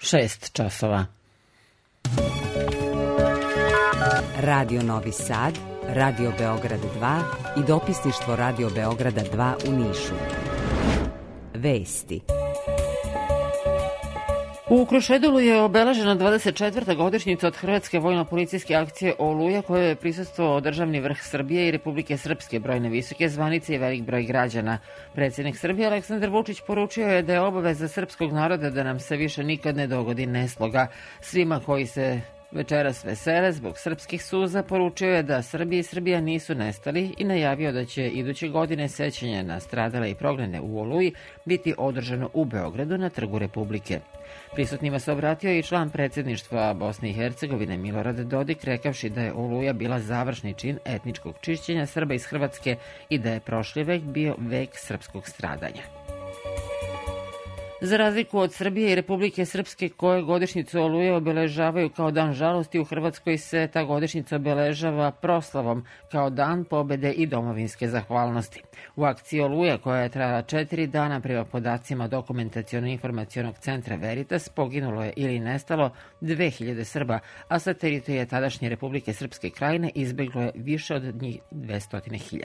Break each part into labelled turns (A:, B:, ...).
A: 6 časova.
B: Radio Novi Sad, Radio Beograd 2 i dopisništvo Radio Beograda 2 u Nišu. Vesti.
A: U Krušedolu je obeležena 24. godišnjica od Hrvatske vojno-policijske akcije Oluja, kojoj je prisustvovao državni vrh Srbije i Republike Srpske, brojne visoke zvanice i velik broj građana. Predsjednik Srbije Aleksandar Vučić poručio je da je obaveza srpskog naroda da nam se više nikad ne dogodi nesloga. Svima koji se večeras vesele zbog srpskih suza poručio je da Srbija i Srbija nisu nestali i najavio da će iduće godine sećanje na stradale i prognane u Oluji biti održano u Beogradu na Trgu Republike. Prisutnima se obratio i član predsjedništva Bosne i Hercegovine Milorad Dodik, rekavši da je Oluja bila završni čin etničkog čišćenja Srba iz Hrvatske i da je prošli vek bio vek srpskog stradanja. Za razliku od Srbije i Republike Srpske, koje godišnjicu Oluje obeležavaju kao dan žalosti, u Hrvatskoj se ta godišnjica obeležava proslavom kao dan pobede i domovinske zahvalnosti. U akciji Oluja, koja je trajala 4 dana, prema podacima dokumentaciono-informacionog centra Veritas, poginulo je ili nestalo 2000 Srba, a sa teritorije tadašnje Republike Srpske Krajine izbjeglo je više od njih 200.000.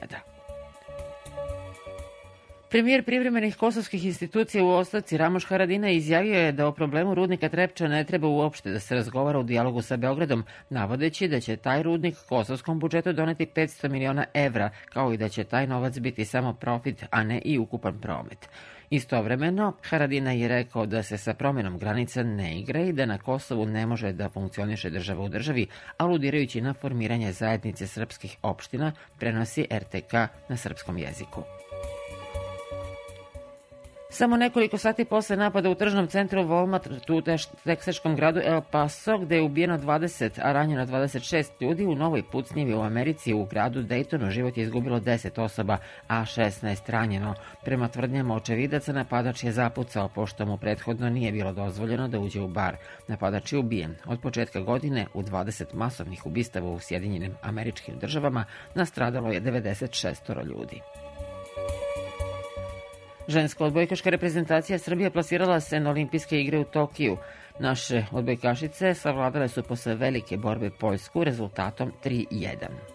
A: Premijer privremenih kosovskih institucija u ostavci Ramoš Haradinaj izjavio je da o problemu rudnika Trepča ne treba uopšte da se razgovara u dijalogu sa Beogradom, navodeći da će taj rudnik kosovskom budžetu doneti 500 miliona evra, kao i da će taj novac biti samo profit, a ne i ukupan promet. Istovremeno, Haradinaj je rekao da se sa promjenom granica ne igra i da na Kosovu ne može da funkcioniše država u državi, aludirajući na formiranje zajednice srpskih opština, prenosi RTK na srpskom jeziku. Samo nekoliko sati posle napada u tržnom centru Walmart u teksaškom gradu El Paso, gde je ubijeno 20, a ranjeno 26 ljudi, u novoj pucnjevi u Americi u gradu Daytonu život je izgubilo 10 osoba, a 16 ranjeno. Prema tvrdnjama očevidaca, napadač je zapucao pošto mu prethodno nije bilo dozvoljeno da uđe u bar. Napadač je ubijen. Od početka godine u 20 masovnih ubistava u Sjedinjenim Američkim Državama nastradalo je 96 ljudi. Ženska odbojkaška reprezentacija Srbije plasirala se na olimpijske igre u Tokiju. Naše odbojkašice savladale su posle velike borbe Poljsku rezultatom 3-1.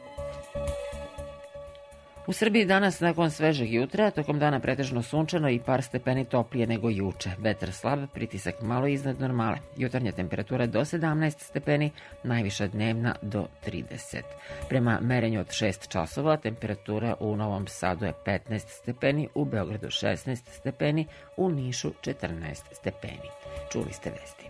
A: U Srbiji danas, nakon svežeg jutra, tokom dana pretežno sunčano i par stepeni toplije nego juče. Vetar slab, pritisak malo iznad normale. Jutarnja temperatura do 17 stepeni, najviša dnevna do 30. Prema merenju od 6 časova, temperatura u Novom Sadu je 15 stepeni, u Beogradu 16 stepeni, u Nišu 14 stepeni. Čuli ste vesti.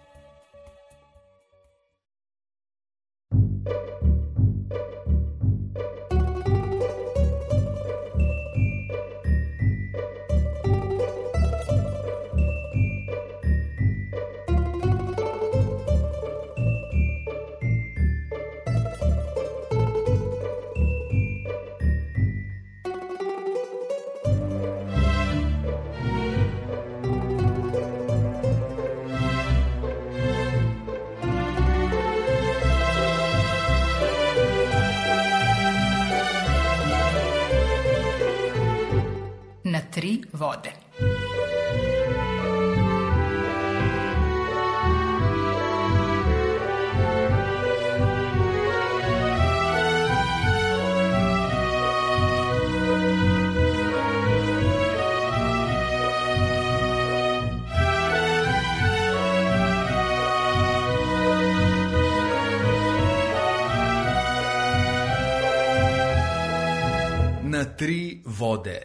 C: Tri vode.
D: Na tri vode.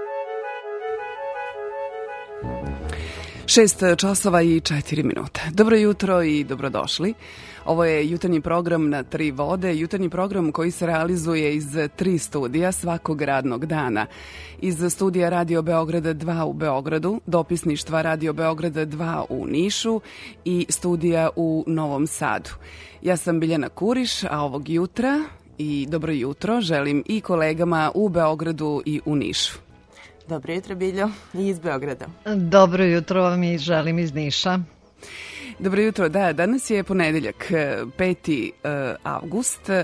E: 6 časova i 4 minute. Dobro jutro i dobrodošli. Ovo je jutarnji program Na tri vode, jutarnji program koji se realizuje iz 3 studija svakog radnog dana. Iz studija Radio Beograda 2 u Beogradu, dopisništva Radio Beograda 2 u Nišu i studija u Novom Sadu. Ja sam Biljana Kuriš, a ovog jutra i dobro jutro želim i kolegama u Beogradu i u Nišu.
F: Dobro jutro, Biljo, i iz Beograda.
G: Dobro jutro vam i želim iz Niša.
E: Dobro jutro, da, danas je ponedeljak, 5. avgust.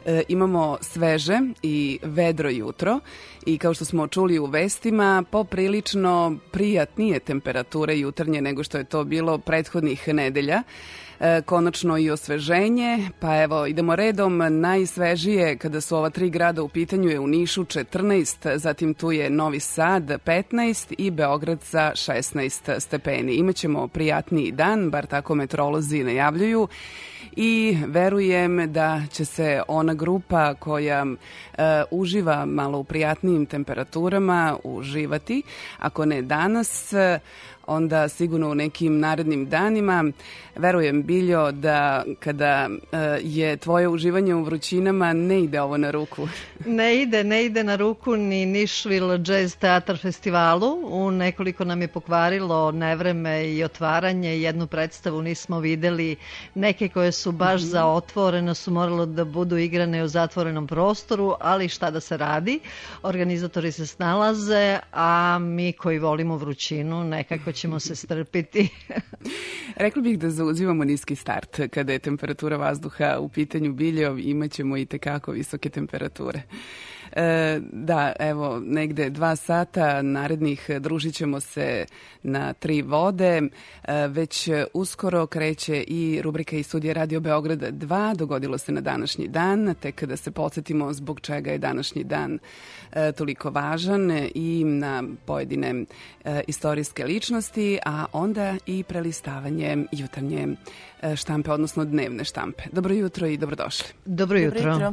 E: Imamo sveže i vedro jutro i kao što smo čuli u vestima, poprilično prijatnije temperature jutarnje nego što je to bilo prethodnih nedelja. Konačno i osveženje, pa evo idemo redom. Najsvežije kada su ova 3 grada u pitanju je u Nišu 14, zatim tu je Novi Sad 15 i Beograd sa 16 stepeni. Imaćemo prijatniji dan, bar tako meteorolozi najavljuju. I verujem da će se ona grupa koja uživa malo u prijatnijim temperaturama uživati, ako ne danas, onda sigurno u nekim narednim danima. Verujem, Biljo, da kada je tvoje uživanje u vrućinama ne ide ovo na ruku.
G: Ne ide na ruku ni Nišvil Jazz Teatar festivalu. U nekoliko nam je pokvarilo nevreme i otvaranje. Jednu predstavu nismo videli. Neke koje su baš za otvoreno su moralo da budu igrane u zatvorenom prostoru, ali šta da se radi? Organizatori se snalaze, a mi koji volimo vrućinu nekako ćemo se strpiti.
E: Rekla bih da zauzimamo niski start. Kada je temperatura vazduha u pitanju, Biljo, imat ćemo i tekako visoke temperature. Da, evo, negde 2 sata narednih družit ćemo se na 3 vode. Već uskoro kreće i rubrika iz studija Radio Beograda 2. Dogodilo se na današnji dan, tek kada se podsjetimo zbog čega je današnji dan toliko važan i na pojedine istorijske ličnosti, a onda i prelistavanje jutarnje štampe, odnosno dnevne štampe. Dobro jutro i dobrodošli.
G: Dobro jutro.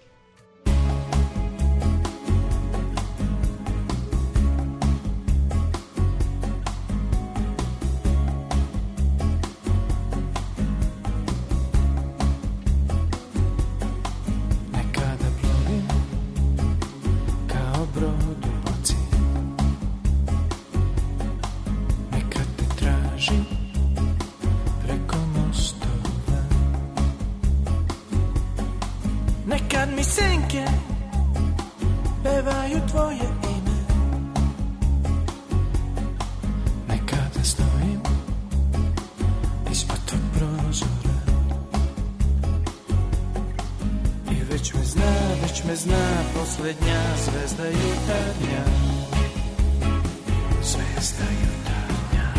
C: Nekad mi senke pevaju tvoje ime, nekada stojim ispod tog prozora i već me zna posljednja zvezda jutarnja, zvezda jutarnja.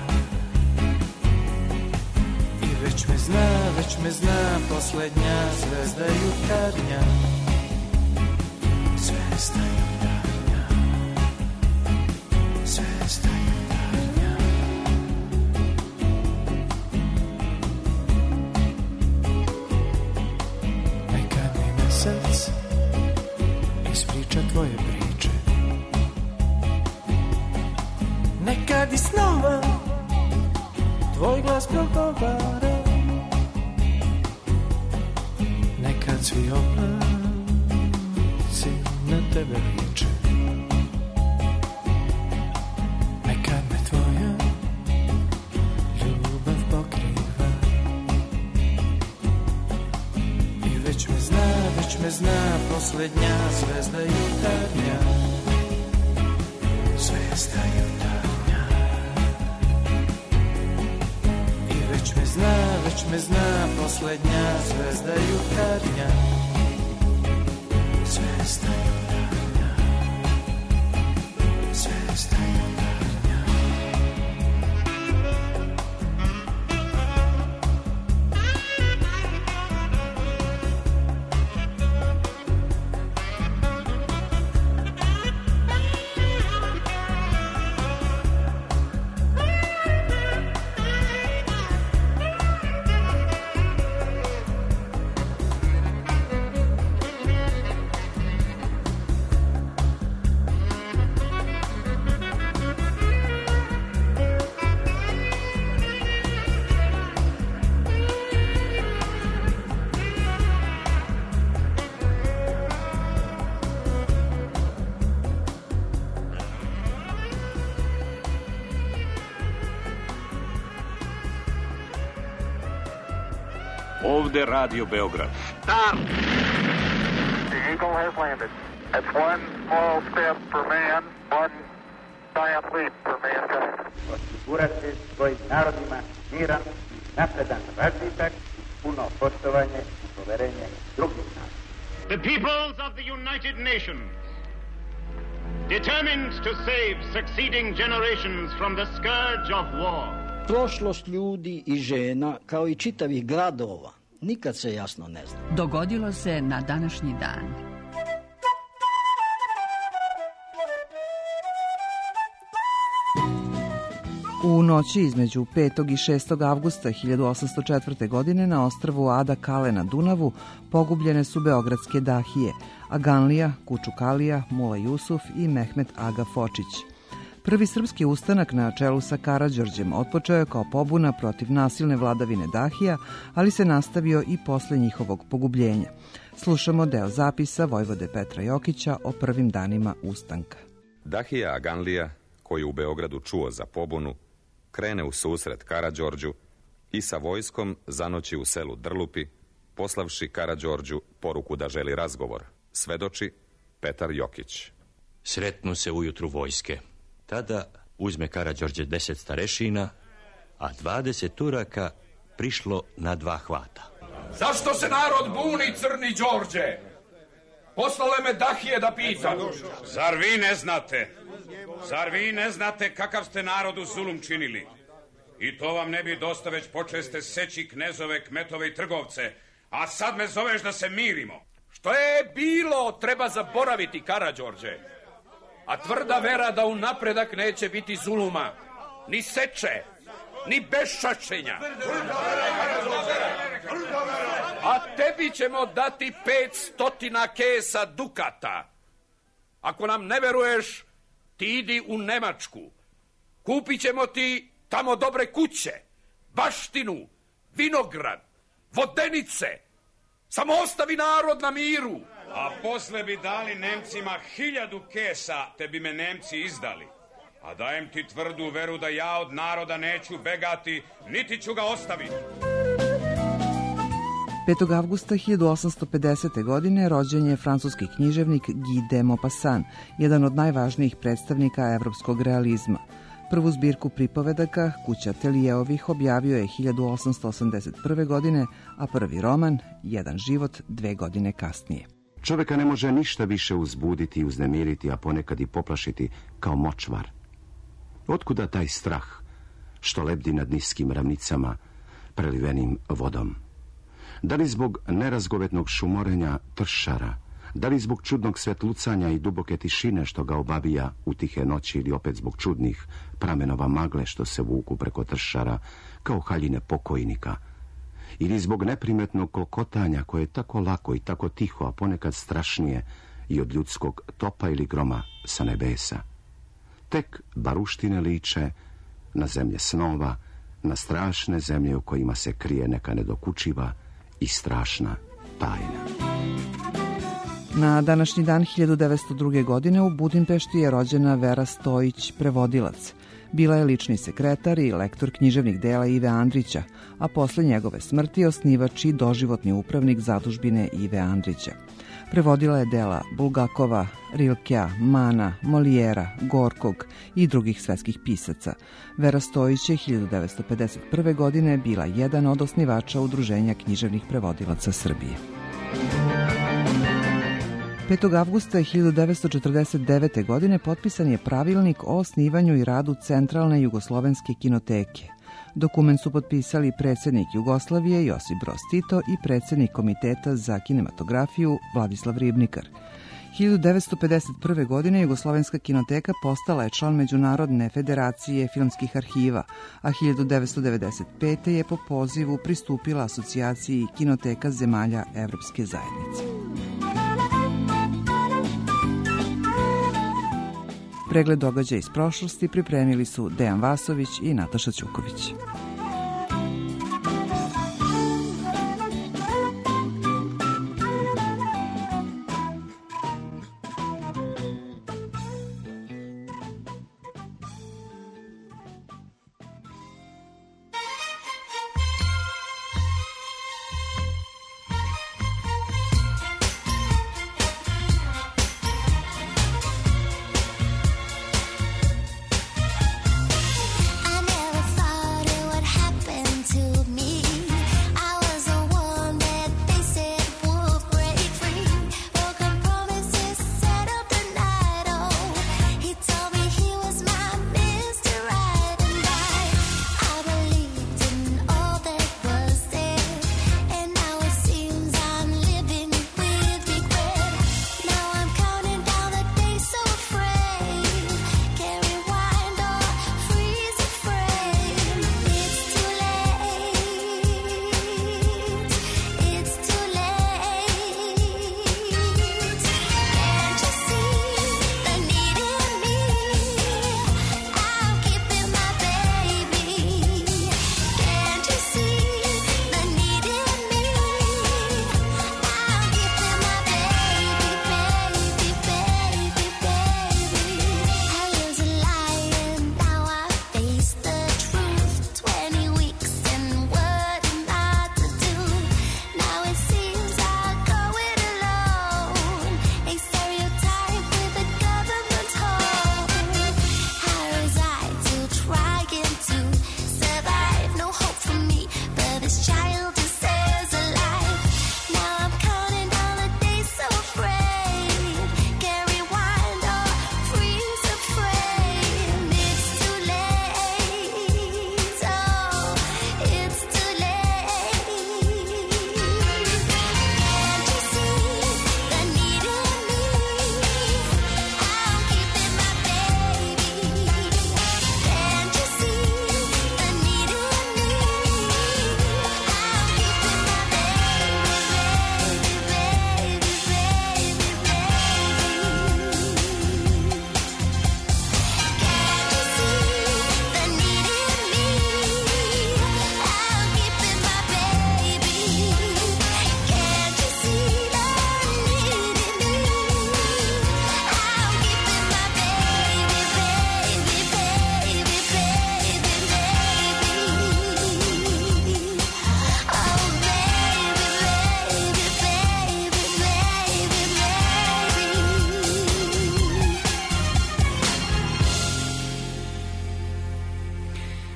C: I već me zna posljednja zvezda jutarnja, zvezda jutarnja, zvezda jutarnja. Nekad mi mesec ispriča tvoje priče, nekad i snova tvoj glas progovara, nekad svi oblaci na tebe liče, nekad me tvoja ljubav pokriva i već me zna posljednja zvezda jutarnja, zvezda jutarnja. I već me zna posljednja zvezda jutarnja, zvezda jutarnja, zvezda jutarnja.
H: Ovde Radio Beograd.
I: Stop! The Eagle has landed. That's one small step for man, one giant leap for mankind.
J: Osigurati svojim narodima miran, napredan razvitak, puno poštovanje i poverenje drugih naroda.
H: The peoples of the United Nations, determined to save succeeding generations from the scourge of war.
K: Prošlost ljudi i žena, kao i čitavih gradova, nikad se jasno ne zna.
L: Dogodilo se na današnji dan.
M: U noći između 5. i 6. avgusta 1804. godine na ostrvu Ada Kale na Dunavu pogubljene su beogradske dahije, Aganlija, Kučukalija, Mula Jusuf i Mehmet Aga Fočić. Prvi srpski ustanak na čelu sa Karađorđem otpočeo je kao pobuna protiv nasilne vladavine dahija, ali se nastavio i posle njihovog pogubljenja. Slušamo deo zapisa vojvode Petra Jokića o prvim danima ustanka.
N: Dahija Aganlija, koji u Beogradu čuo za pobunu, krene u susret Karađorđu i sa vojskom zanoći u selu Drlupi, poslavši Karađorđu poruku da želi razgovor. Svedoči Petar Jokić.
O: Sretnu se ujutru vojske. Tada uzme Karađorđe 10 starešina, a 20 Turaka prišlo na 2 hvata.
P: Zašto se narod buni, Crni Đorđe? Poslale me Dahije da pitam.
H: Zar vi ne znate? Zar vi ne znate kakav ste narodu zulum činili? I to vam ne bi dosta, već počeste seći knezove, kmetove i trgovce, a sad me zoveš da se mirimo.
P: Što je bilo, treba zaboraviti, Karađorđe. A tvrda vera da u napredak neće biti zuluma, ni seče, ni beščašćenja. A tebi ćemo dati 500 kesa dukata. Ako nam ne veruješ, ti idi u Nemačku. Kupit ćemo ti tamo dobre kuće, baštinu, vinograd, vodenice. Samo ostavi narod na miru.
H: A posle bi dali Nemcima 1000 kesa, te bi me Nemci izdali. A dajem ti tvrdu veru da ja od naroda neću begati, niti ću ga ostaviti.
M: 5. avgusta 1850. godine rođen je francuski književnik Guy de Maupassant, jedan od najvažnijih predstavnika evropskog realizma. Prvu zbirku pripovedaka, Kuća Telijeovih, objavio je 1881. godine, a prvi roman, Jedan život, 2 godine kasnije.
Q: Čoveka ne može ništa više uzbuditi i uznemiriti, a ponekad i poplašiti kao močvar. Otkuda taj strah što lebdi nad niskim ravnicama prelivenim vodom? Da li zbog nerazgovetnog šumorenja tršara, da li zbog čudnog svetlucanja i duboke tišine što ga obavija u tihe noći, ili opet zbog čudnih pramenova magle što se vuku preko tršara kao haljine pokojnika, ili zbog neprimetnog klokotanja koje je tako lako i tako tiho, a ponekad strašnije i od ljudskog topa ili groma sa nebesa. Tek baruštine liče na zemlje snova, na strašne zemlje u kojima se krije neka nedokučiva i strašna tajna.
M: Na današnji dan 1902. godine u Budimpešti je rođena Vera Stojić, prevodilac. Bila je lični sekretar i lektor književnih dela Ive Andrića, a posle njegove smrti osnivač i doživotni upravnik zadužbine Ive Andrića. Prevodila je dela Bulgakova, Rilkea, Mana, Molijera, Gorkog i drugih svetskih pisaca. Vera Stojić je 1951. godine bila jedan od osnivača Udruženja književnih prevodilaca Srbije. 5. avgusta 1949. godine potpisan je pravilnik o osnivanju i radu Centralne jugoslovenske kinoteke. Dokument su potpisali predsjednik Jugoslavije Josip Broz Tito i predsjednik Komiteta za kinematografiju Vladislav Ribnikar. 1951. godine Jugoslovenska kinoteka postala je član Međunarodne federacije filmskih arhiva, a 1995. je po pozivu pristupila asocijaciji kinoteka zemalja Evropske zajednice. Pregled događaja iz prošlosti pripremili su Dejan Vasović i Nataša Ćuković.
R: I never thought it would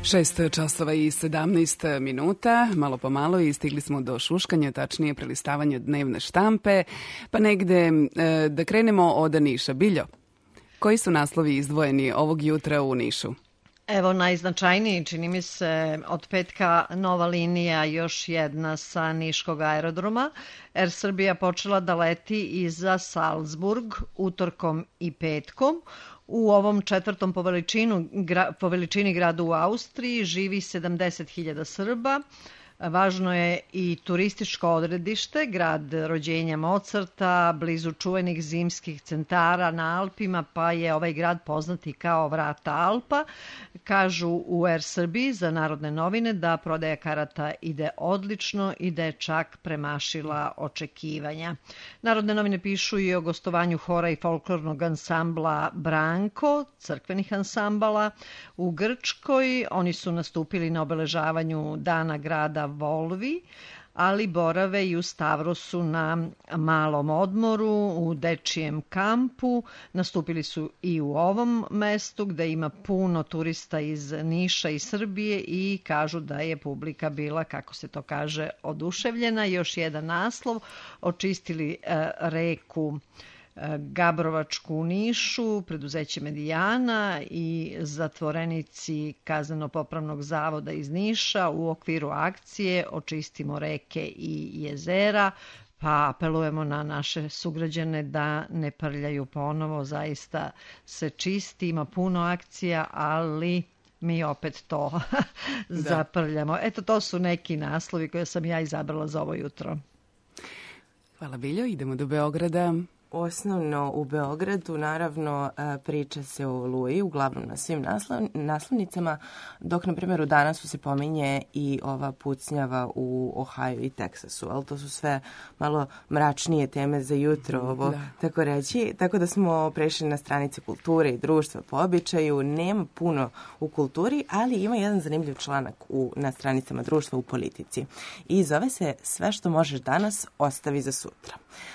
E: 6 časova i 17 minuta, malo po malo i stigli smo do šuškanja, tačnije prelistavanja dnevne štampe, pa negde da krenemo od Niša. Biljo, koji su naslovi izdvojeni ovog jutra u Nišu?
G: Evo najznačajniji, čini mi se, od petka nova linija, još jedna sa Niškog aerodroma. Air Srbija počela da leti i za Salzburg utorkom i petkom. U ovom četvrtom po veličini gradu u Austriji živi 70.000 Srba. Važno je i turističko odredište, grad rođenja Mozarta, blizu čuvenih zimskih centara na Alpima, pa je ovaj grad poznat i kao vrata Alpa. Kažu u Air Srbiji za Narodne novine da prodaja karata ide odlično i da je čak premašila očekivanja. Narodne novine pišu i o gostovanju hora i folklornog ansambla Branko, crkvenih ansambala u Grčkoj. Oni su nastupili na obeležavanju Dana grada Volvi, ali borave i u Stavrosu na malom odmoru, u dečijem kampu. Nastupili su i u ovom mestu gde ima puno turista iz Niša i Srbije i kažu da je publika bila, kako se to kaže, oduševljena. Još jedan naslov, očistili reku Gabrovačku u Nišu, preduzeće Medijana i zatvorenici Kazneno-popravnog zavoda iz Niša u okviru akcije Očistimo reke i jezera, pa apelujemo na naše sugrađane da ne prljaju ponovo, zaista se čisti, ima puno akcija, ali mi opet to zaprljamo. Eto, to su neki naslovi koje sam ja izabrala za ovo jutro.
F: Hvala Biljo, idemo do Beograda. Osnovno u Beogradu, naravno, priča se o Oluji, uglavnom na svim naslovnicama, dok, na primjer, u Danasu se pominje i ova pucnjava u Ohaju i Teksasu, ali to su sve malo mračnije teme za jutro, ovo, tako reći. Tako da smo prešli na stranice kulture i društva po običaju. Nema puno u kulturi, ali ima jedan zanimljiv članak na stranicama društva u politici. I zove se Sve što možeš danas, ostavi za sutra.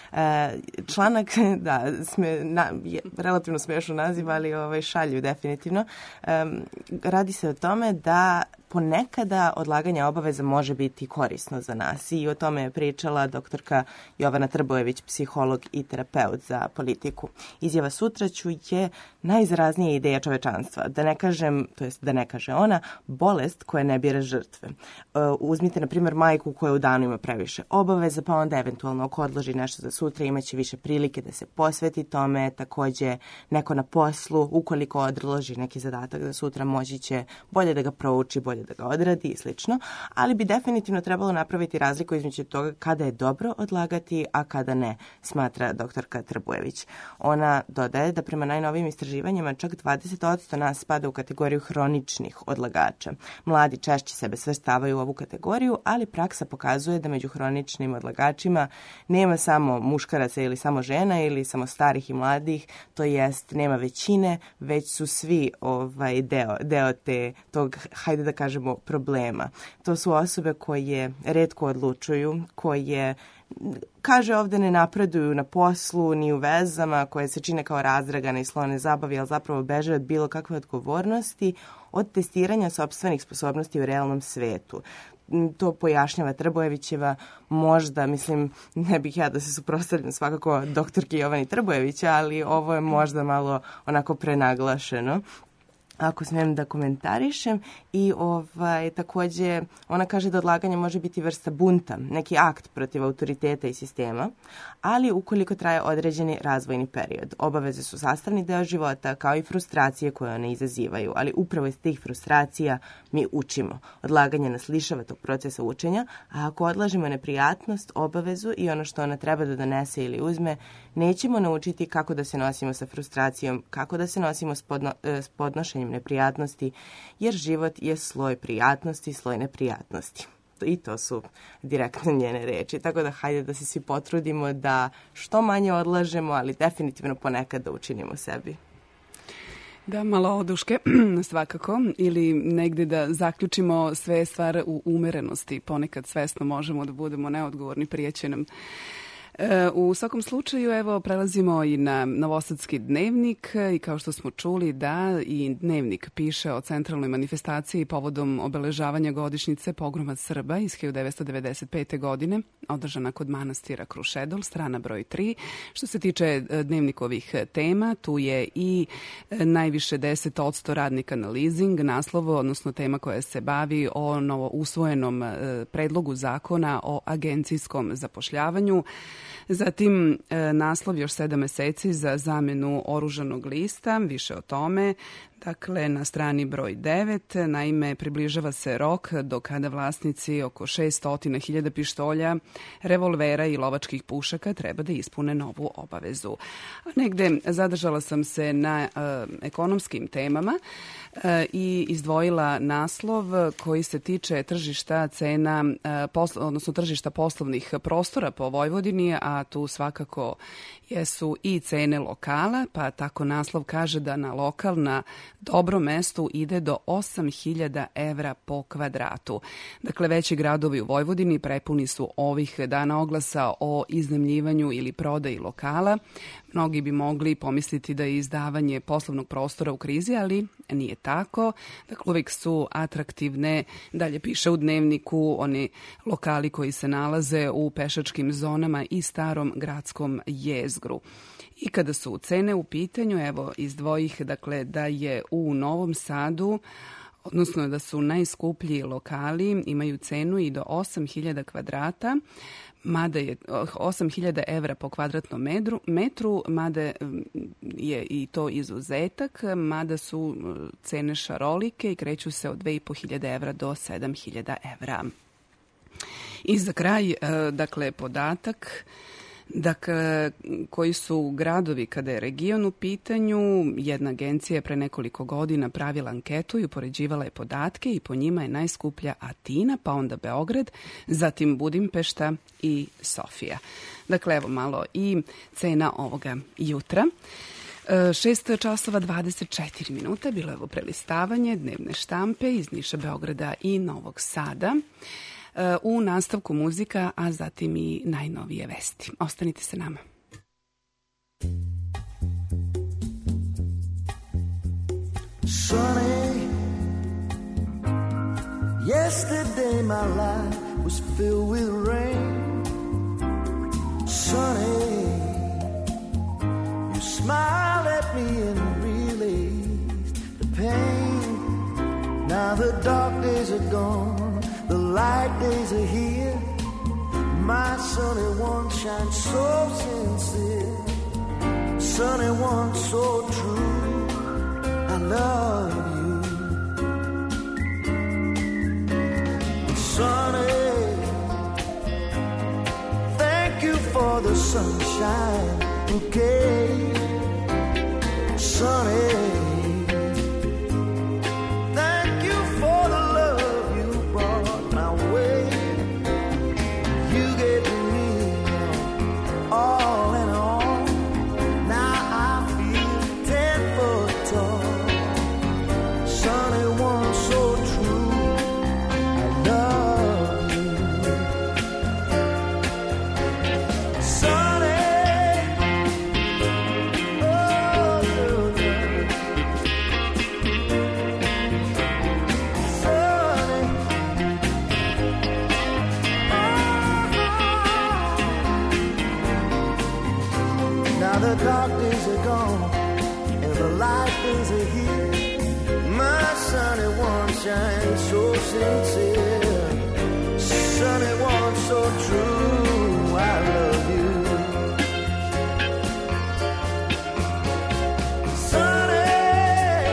F: Članak, da, relativno smiješno naziv, ali šalju definitivno. Radi se o tome da ponekada odlaganje obaveza može biti korisno za nas i o tome je pričala doktorka Jovana Trbojević, psiholog i terapeut za politiku. Izjava sutraću je najizraznija ideja čovečanstva. Da ne kaže ona, bolest koja ne bira žrtve. Uzmite, na primjer, majku koja u danu ima previše obaveza, pa onda eventualno ako odloži nešto za sutra imaće više prilike da se posveti tome. Takođe, neko na poslu, ukoliko odloži neki zadatak za sutra, moći će bolje da ga prouči, bolje da ga odradi i slično, ali bi definitivno trebalo napraviti razliku između toga kada je dobro odlagati, a kada ne, smatra doktorka Trbojević. Ona dodaje da prema najnovijim istraživanjima čak 20% nas spada u kategoriju hroničnih odlagača. Mladi češće sebe svrstavaju u ovu kategoriju, ali praksa pokazuje da među hroničnim odlagačima nema samo muškaraca ili samo žena ili samo starih i mladih, to jest nema većine, već su svi deo tog, hajde da kažemo, problema. To su osobe koje retko odlučuju, koje, kaže ovde, ne napreduju na poslu ni u vezama, koje se čine kao razdragane i slone zabavi, ali zapravo beže od bilo kakve odgovornosti, od testiranja sopstvenih sposobnosti u realnom svetu. To pojašnjava Trbojevićeva, možda, mislim, ne bih ja da se suprotstavljam svakako doktorki Jovani Trbojevića, ali ovo je možda malo onako prenaglašeno, ako smijem da komentarišem. I takođe ona kaže da odlaganje može biti vrsta bunta, neki akt protiv autoriteta i sistema, ali ukoliko traje određeni razvojni period. Obaveze su sastavni deo života, kao i frustracije koje one izazivaju, ali upravo iz tih frustracija mi učimo. Odlaganje nas lišava tog procesa učenja, a ako odlažemo neprijatnost, obavezu i ono što ona treba da donese ili uzme, nećemo naučiti kako da se nosimo sa frustracijom, kako da se nosimo s podnošenjem neprijatnosti, jer život je sloj prijatnosti i sloj neprijatnosti. I to su direktno njene reči. Tako da hajde da se svi potrudimo da što manje odlažemo, ali definitivno ponekad da učinimo sebi.
E: Da, malo oduške, svakako, ili negde da zaključimo sve stvari u umerenosti. Ponekad svesno možemo da budemo neodgovorni, prijeće nam. U svakom slučaju, evo, prelazimo i na Novosadski dnevnik i kao što smo čuli da i dnevnik piše o centralnoj manifestaciji povodom obeležavanja godišnjice pogroma Srba iz 1995. godine, održana kod manastira Krušedol, strana broj 3. Što se tiče dnevnikovih tema, tu je i najviše 10% radnika na leasing, naslov, odnosno tema koja se bavi o novo usvojenom predlogu zakona o agencijskom zapošljavanju. Zatim naslov još 7 meseci za zamenu oružanog lista, više o tome. Dakle, na strani broj 9, naime, približava se rok do kada vlasnici oko 600.000 pištolja, revolvera i lovačkih pušaka treba da ispune novu obavezu. Negde zadržala sam se na ekonomskim temama i izdvojila naslov koji se tiče tržišta cena, odnosno tržišta poslovnih prostora po Vojvodini, a tu svakako jesu i cene lokala, pa tako naslov kaže da na lokal na dobrom mestu ide do 8.000 evra po kvadratu. Dakle, veći gradovi u Vojvodini prepuni su ovih dana oglasa o iznajmljivanju ili prodaji lokala. Mnogi bi mogli pomisliti da je izdavanje poslovnog prostora u krizi, ali nije tako. Dakle, uvijek su atraktivne, dalje piše u dnevniku, oni lokali koji se nalaze u pešačkim zonama i starom gradskom jezgru. I kada su cene u pitanju, evo, izdvojih, dakle, da je u Novom Sadu, odnosno da su najskuplji lokali, imaju cenu i do 8.000 kvadrata, mada je 8.000 evra po kvadratnom metru, mada je i to izuzetak, mada su cene šarolike i kreću se od 2.500 evra do 7.000 evra. I za kraj, dakle, podatak, dakle, koji su gradovi kada je region u pitanju. Jedna agencija je pre nekoliko godina pravila anketu i upoređivala je podatke i po njima je najskuplja Atina, pa onda Beograd, zatim Budimpešta i Sofija. Dakle, evo malo i cena ovoga jutra. 6 časova 24 minuta, bilo je ovo prelistavanje dnevne štampe iz Niša, Beograda i Novog Sada. U nastavku muzika, a zatim i najnovije vesti. Ostanite sa nama.
R: Sunny, yesterday my life was filled with rain. Sunny, you smiled at me and relieved the pain. Now the dark days are gone, the light days are here. My sunny one shines so sincere, sunny one so true. I love you, sunny. Thank you for the sunshine bouquet, sunny. The dark days are gone and the light days are here. My sunny one shines so sincere, sunny one so true. I love you, sunny.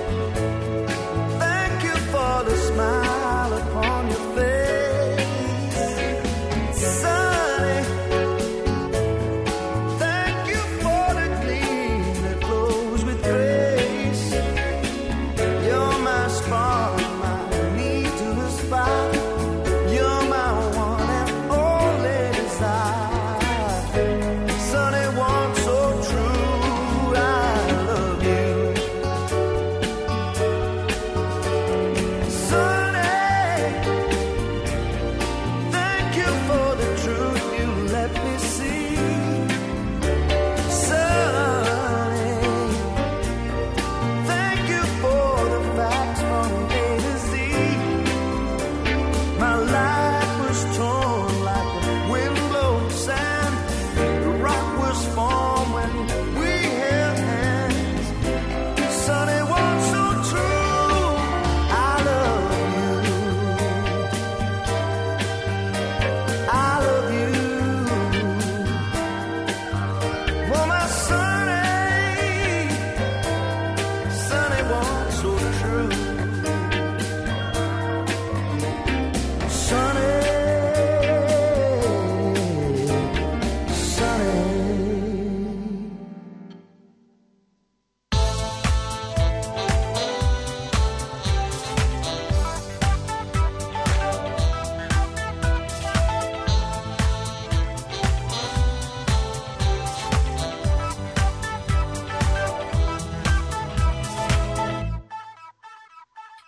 R: Thank you for the smile upon your face, sunny. You're my spark, my need to aspire.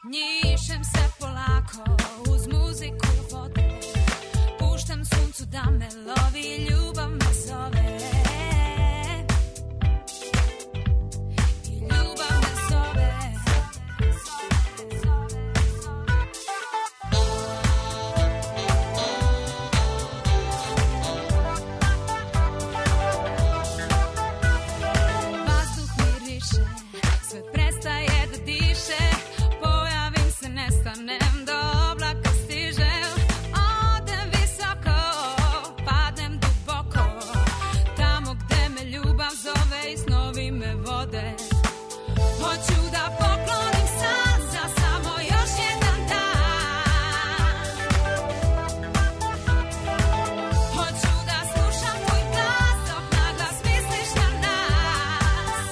S: Njišem se polako uz muziku vode, puštam suncu da me lovi, ljubav me zove. I ljubav me zove. Vazduh miriše, sve prestaje da diše, pojavim se, nestanem, do oblaka stižem, odem visoko, padnem duboko, tamo gde me ljubav zove i snovi me vode. Hoću da poklonim san za samo još jedan dan, hoću da slušam tvoj glas dok na glas misliš na nas.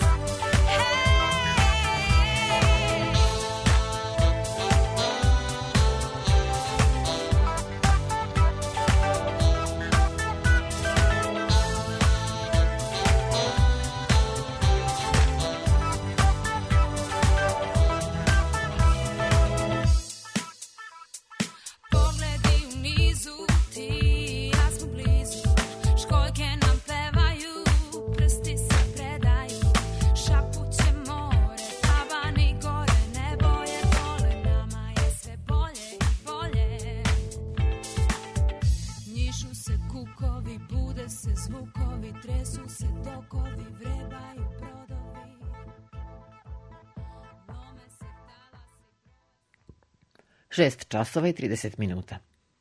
S: Pogledi u nizu, ti i ja smo blizu, školjke nam pevaju, prsti se predaju, šapuće more, tavani gore, nebo je dole, nama je sve bolje i bolje. Njišu se kukovi, bude se zvukovi, tresu se tokovi, vrebaju brodovi.
A: 6 časova i 30 minuta.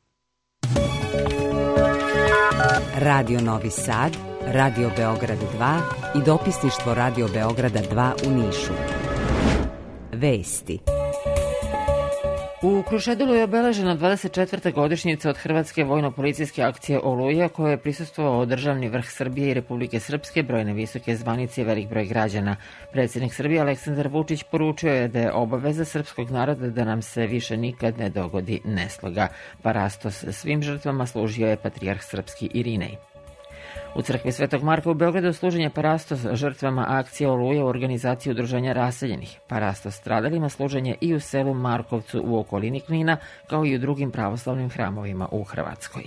B: Radio Novi Sad, Radio Beograd 2 i dopisništvo Radio Beograda 2 u Nišu. Vesti.
A: U Krušedolu je obeležena 24. godišnjica od Hrvatske vojno-policijske akcije Oluja, koje je prisustvovao državni vrh Srbije i Republike Srpske, brojne visoke zvanice i velik broj građana. Predsjednik Srbije Aleksandar Vučić poručio je da je obaveza srpskog naroda da nam se više nikad ne dogodi nesloga. Parastos svim žrtvama služio je patrijarh srpski Irinej. U crkvi Svetog Marka u Beogradu služenje parastos žrtvama akcije Oluja u organizaciji udruženja raseljenih. Parastos stradalima služenje i u selu Markovcu u okolini Knina, kao i u drugim pravoslavnim hramovima u Hrvatskoj.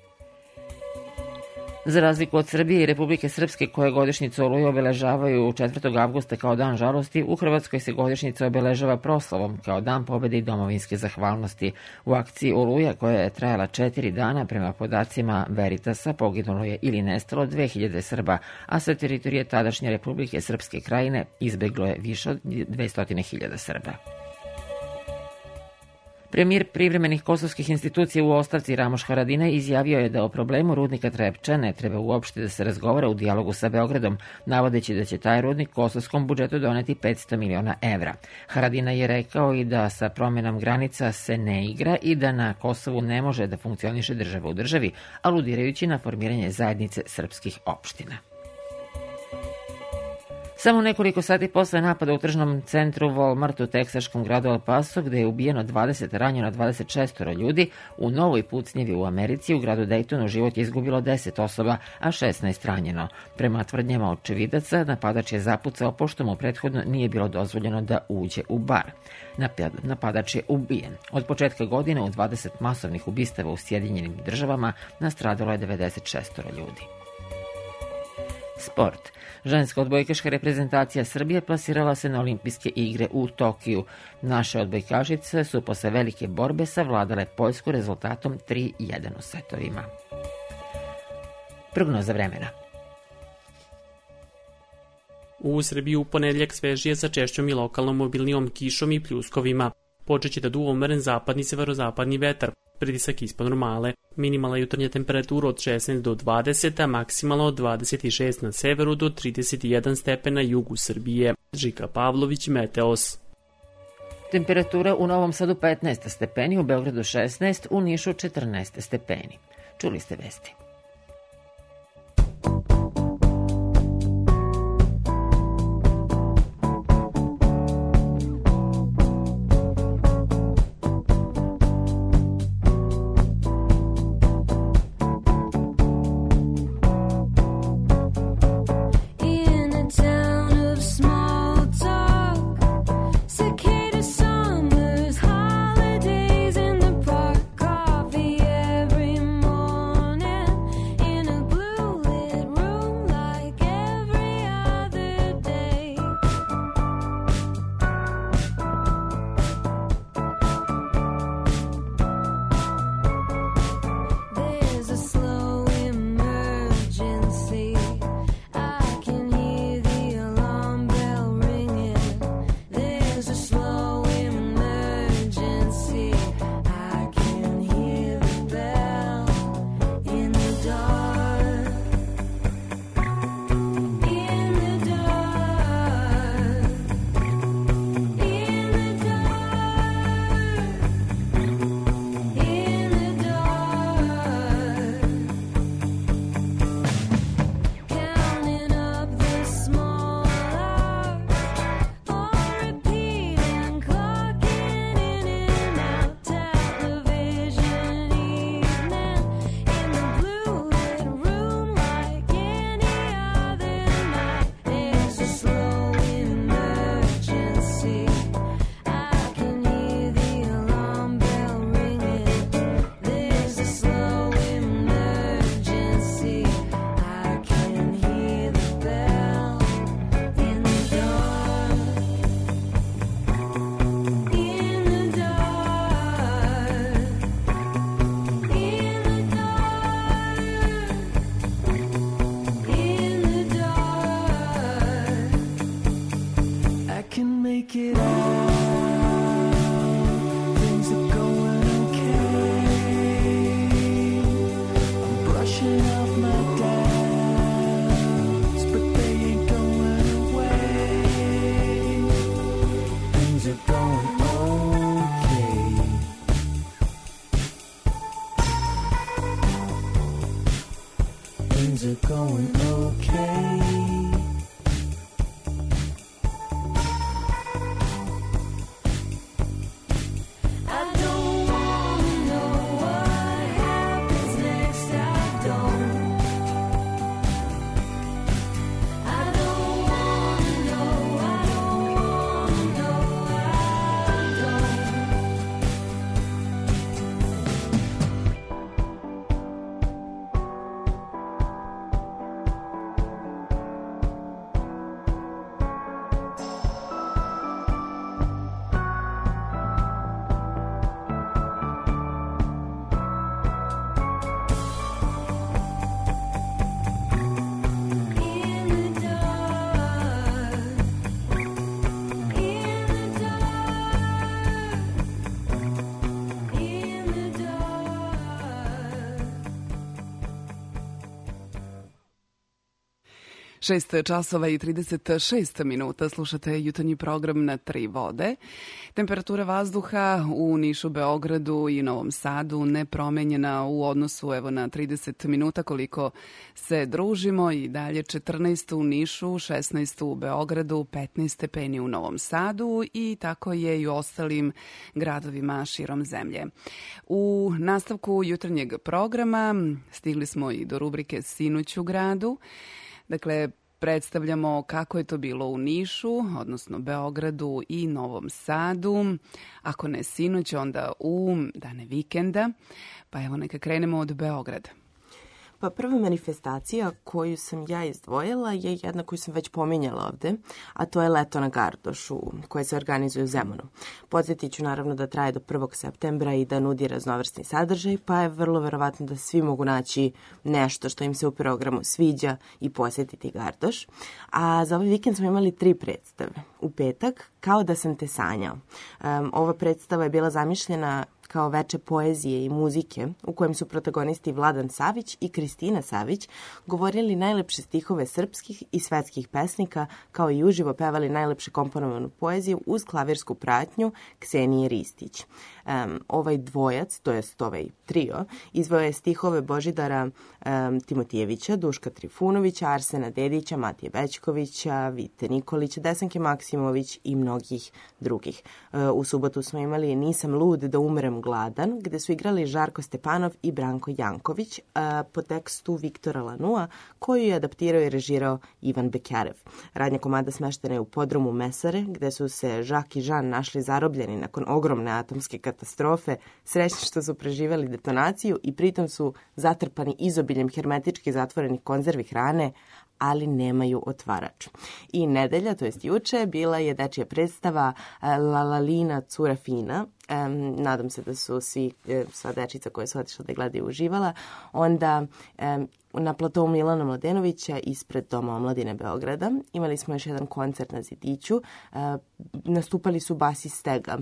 A: Za razliku od Srbije i Republike Srpske, koje godišnjicu Oluje obeležavaju 4. avgusta kao dan žalosti, u Hrvatskoj se godišnjica obeležava proslavom kao dan pobede i domovinske zahvalnosti. U akciji Oluja, koja je trajala 4 dana, prema podacima Veritasa, poginulo je ili nestalo 2000 Srba, a sa teritorije tadašnje Republike Srpske Krajine izbeglo je više od 200.000 Srba. Premijer privremenih kosovskih institucija u ostavci Ramoš Haradinaj izjavio je da o problemu rudnika Trepča ne treba uopšte da se razgovara u dijalogu sa Beogradom, navodeći da će taj rudnik kosovskom budžetu doneti 500 miliona evra. Haradinaj je rekao i da sa promjenom granica se ne igra i da na Kosovu ne može da funkcioniše država u državi, aludirajući na formiranje zajednice srpskih opština. Samo nekoliko sati posle napada u tržnom centru Walmart u teksaškom gradu El Paso, gde je ubijeno 20, ranjeno 26 ljudi, u novoj pucnjevi u Americi, u gradu Daytonu, život je izgubilo 10 osoba, a 16 ranjeno. Prema tvrdnjama očevidaca, napadač je zapucao pošto mu prethodno nije bilo dozvoljeno da uđe u bar. Napadač je ubijen. Od početka godine u 20 masovnih ubistava u Sjedinjenim državama nastradalo je 96 ljudi. Sport. Ženska odbojkaška reprezentacija Srbije plasirala se na olimpijske igre u Tokiju. Naše odbojkašice su posle velike borbe savladale Poljsku rezultatom 3:1 u setovima. Prognoza vremena.
T: U Srbiji u ponedjeljak svežije sa češćom i lokalnom obilnijom kišom i pljuskovima. Počeće da duva umeren zapadni severozapadni vetar. Pritisak ispod normale. Minimalna jutarnja temperatura od 16 do 20, a maksimalno od 26 na severu do 31 stepen na jugu Srbije. Žika Pavlović, Meteos.
A: Temperatura u Novom Sadu 15 stepeni, u Beogradu 16, u Nišu 14 stepeni. Čuli ste vesti.
S: Cicada summers
E: 6 časova i 36 minuta slušate jutarnji program na 3 vode. Temperatura vazduha u Nišu, Beogradu i Novom Sadu nepromenjena u odnosu evo na 30 minuta koliko se družimo i dalje 14 u Nišu, 16 u Beogradu, 15 stepeni u Novom Sadu i tako je i u ostalim gradovima širom zemlje. U nastavku jutarnjeg programa stigli smo i do rubrike Sinoć u gradu. Dakle, predstavljamo kako je to bilo u Nišu, odnosno Beogradu i Novom Sadu. Ako ne sinoć, onda u dane vikenda. Pa evo neka krenemo od Beograda.
F: Pa prva manifestacija koju sam ja izdvojila je jedna koju sam već pominjala ovde, a to je Leto na Gardošu, koje se organizuje u Zemunu. Podsjetit ću naravno da traje do 1. septembra i da nudi raznovrsni sadržaj, pa je vrlo verovatno da svi mogu naći nešto što im se u programu sviđa i posjetiti Gardoš. A za ovaj vikend smo imali 3 predstave. U petak, Kao da sam te sanjao. Ova predstava je bila zamišljena kao veče poezije i muzike u kojem su protagonisti Vladan Savić i Kristina Savić govorili najlepše stihove srpskih i svetskih pesnika, kao i uživo pevali najlepše komponovanu poeziju uz klavirsku pratnju Ksenije Ristić. Ovaj dvojac, to jest ovaj trio, izveo je stihove Božidara Timotijevića, Duška Trifunovića, Arsena Dedića, Matije Bećkovića, Vite Nikolića, Desanke Maksimović i mnogih drugih. U subotu smo imali Nisam lud da umrem gladan, gde su igrali Žarko Stepanov i Branko Janković po tekstu Viktora Lanua, koju je adaptirao i režirao Ivan Bekarev. Radnja komada smeštena je u podrumu Mesare, gde su se Žak i Žan našli zarobljeni nakon ogromne atomske katastrofe, srećni što su preživeli detonaciju i pritom su zatrpani izobiljem hermetički zatvorenih konzervi hrane, ali nemaju otvarač. I nedelja, to jest juče, bila je dečija predstava Lalalina Cura Fina. Nadam se da su sva dečica koja su otišla da gledaju uživala. Onda na platovu Milana Mladenovića ispred Doma omladine Beograda imali smo još jedan koncert na Zidiću. Nastupali su Basi Stega.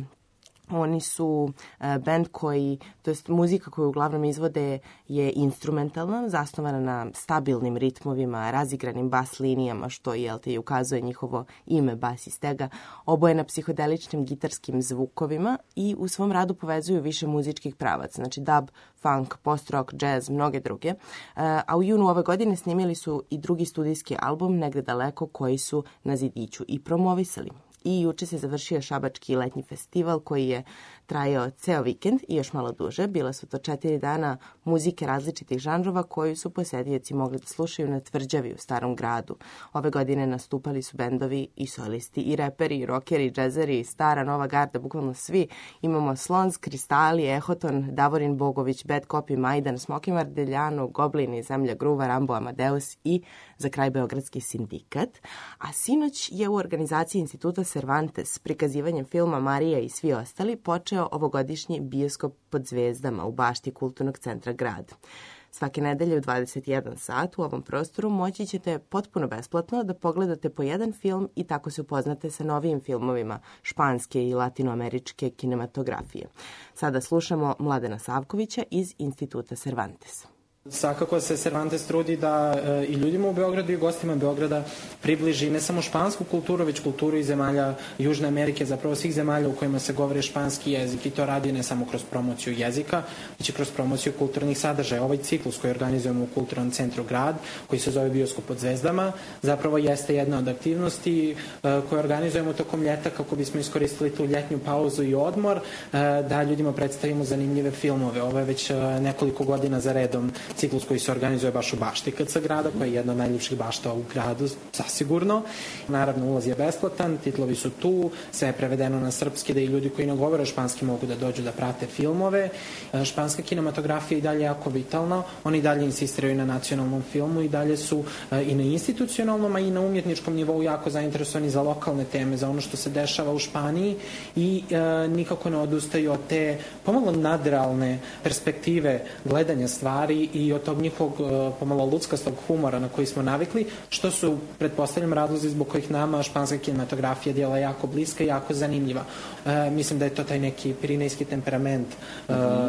F: Oni su bend koji, to jest muzika koju uglavnom izvode je instrumentalna, zasnovana na stabilnim ritmovima, razigranim bas linijama, što i ukazuje njihovo ime Basi Stega, obojena psihodeličnim gitarskim zvukovima i u svom radu povezuju više muzičkih pravaca, znači dub, funk, post-rock, jazz, mnoge druge. A u junu ove godine snimili su i drugi studijski album Negde daleko koji su na Zidiću i promovisali. I juče se završio Šabački letnji festival koji je trajao ceo vikend i još malo duže. Bila su to 4 dana muzike različitih žanrova koju su posetioci mogli da slušaju na tvrđavi u Starom gradu. Ove godine nastupali su bendovi i solisti, i reperi, i rokeri, i džezeri, i stara, nova garda, bukvalno svi. Imamo Slons, Kristali, Ehoton, Davorin Bogović, Bad Copy, Majdan, Smoki Mardeljano, Goblini, Zemlja Gruva, Rambo Amadeus i za kraj Beogradski sindikat. A sinoć je u organizaciji Instituta Cervantes prikazivanjem filma Marija i svi ostali počeo ovogodišnji bioskop pod zvezdama u bašti Kulturnog centra Grad. Svake nedelje u 21 sat u ovom prostoru moći ćete potpuno besplatno da pogledate po jedan film i tako se upoznate sa novijim filmovima španske i latinoameričke kinematografije. Sada slušamo Mladena Savkovića iz Instituta Cervantes.
U: Svakako se Cervantes trudi da i ljudima u Beogradu i gostima Beograda približi ne samo špansku kulturu, već kulturu iz zemalja Južne Amerike, zapravo svih zemalja u kojima se govori španski jezik, i to radi ne samo kroz promociju jezika, već i kroz promociju kulturnih sadržaja. Ovaj ciklus koji organizujemo u Kulturnom centru Grad, koji se zove Bioskop pod zvezdama, zapravo jeste jedna od aktivnosti koje organizujemo tokom ljeta kako bismo iskoristili tu ljetnju pauzu i odmor, da ljudima predstavimo zanimljive filmove. Ovo je već nekoliko godina za redom ciklus koji se organizuje baš u bašti KC Grada, koja je jedna od najljepših bašta u gradu, zasigurno. Naravno, ulaz je besplatan, titlovi su tu, sve je prevedeno na srpski da i ljudi koji ne govore španski mogu da dođu da prate filmove. Španska kinematografija i dalje jako vitalna, oni i dalje insistiraju na nacionalnom filmu i dalje su i na institucionalnom, a i na umjetničkom nivou jako zainteresovani za lokalne teme, za ono što se dešava u Španiji i nikako ne odustaju od te pomalo nadrealne perspektive gledanja stvari i od tog njihovog pomalo ludskastog humora na koji smo navikli, što su, pretpostavljam, razlozi zbog kojih nama španska kinematografija djela jako bliska i jako zanimljiva. Mislim da je to taj neki pirinejski temperament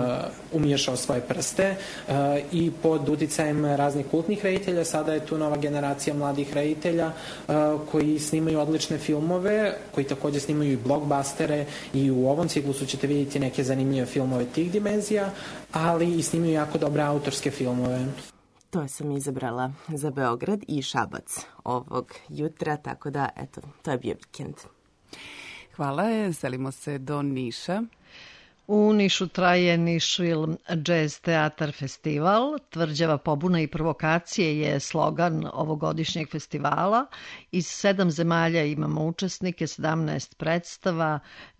U: umiješao svoje prste i pod uticajem raznih kultnih reditelja sada je tu nova generacija mladih reditelja koji snimaju odlične filmove, koji takođe snimaju i blockbustere i u ovom ciklusu ćete vidjeti neke zanimljive filmove tih dimenzija, ali i snimaju jako dobre autorske filmove.
F: To sam izabrala za Beograd i Šabac ovog jutra, tako da, eto, to je bio vikend.
E: Hvala, selimo se do Niša.
G: U Nišu traje Nišvil Jazz Teatar Festival. Tvrđava pobuna i provokacije je slogan ovogodišnjeg festivala. Iz 7 zemalja imamo učesnike, 17 predstava,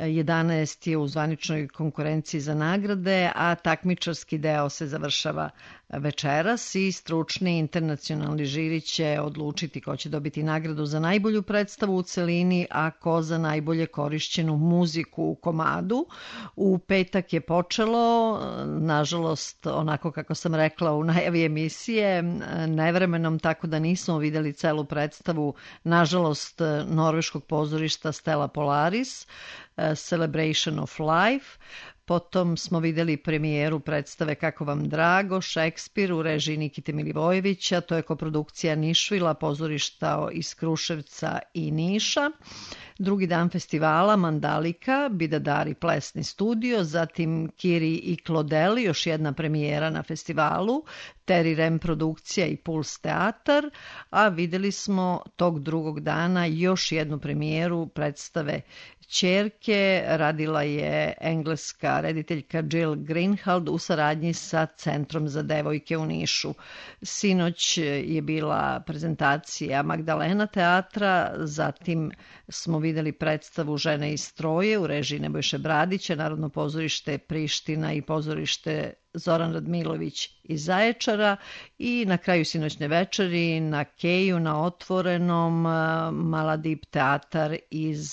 G: 11 je u zvaničnoj konkurenciji za nagrade, a takmičarski deo se završava večeras i stručni internacionalni žiri će odlučiti ko će dobiti nagradu za najbolju predstavu u celini, a ko za najbolje korišćenu muziku u komadu. U petak je počelo, nažalost, onako kako sam rekla u najavi emisije, nevremenom, tako da nismo videli celu predstavu, nažalost, norveškog pozorišta Stella Polaris, Celebration of Life. Potom smo videli premijeru predstave Kako vam drago, Šekspir u režiji Nikite Milivojevića, to je koprodukcija Nišvila, pozorišta iz Kruševca i Niša. Drugi dan festivala Mandalika, Bidadari plesni studio, zatim Kiri i Klodeli, još jedna premijera na festivalu, Terry Rem produkcija i Puls teatar, a videli smo tog drugog dana još jednu premijeru predstave Ćerke, radila je engleska rediteljka Jill Greenhalgh u saradnji sa Centrom za devojke u Nišu. Sinoć je bila prezentacija Magdalena teatra, zatim smo videli predstavu Žene iz stroje u režiji Nebojše Bradića, Narodno pozorište Priština i pozorište Zoran Radmilović iz Zaječara i na kraju sinoćne večeri na Keju na Otvorenom Maladip teatar iz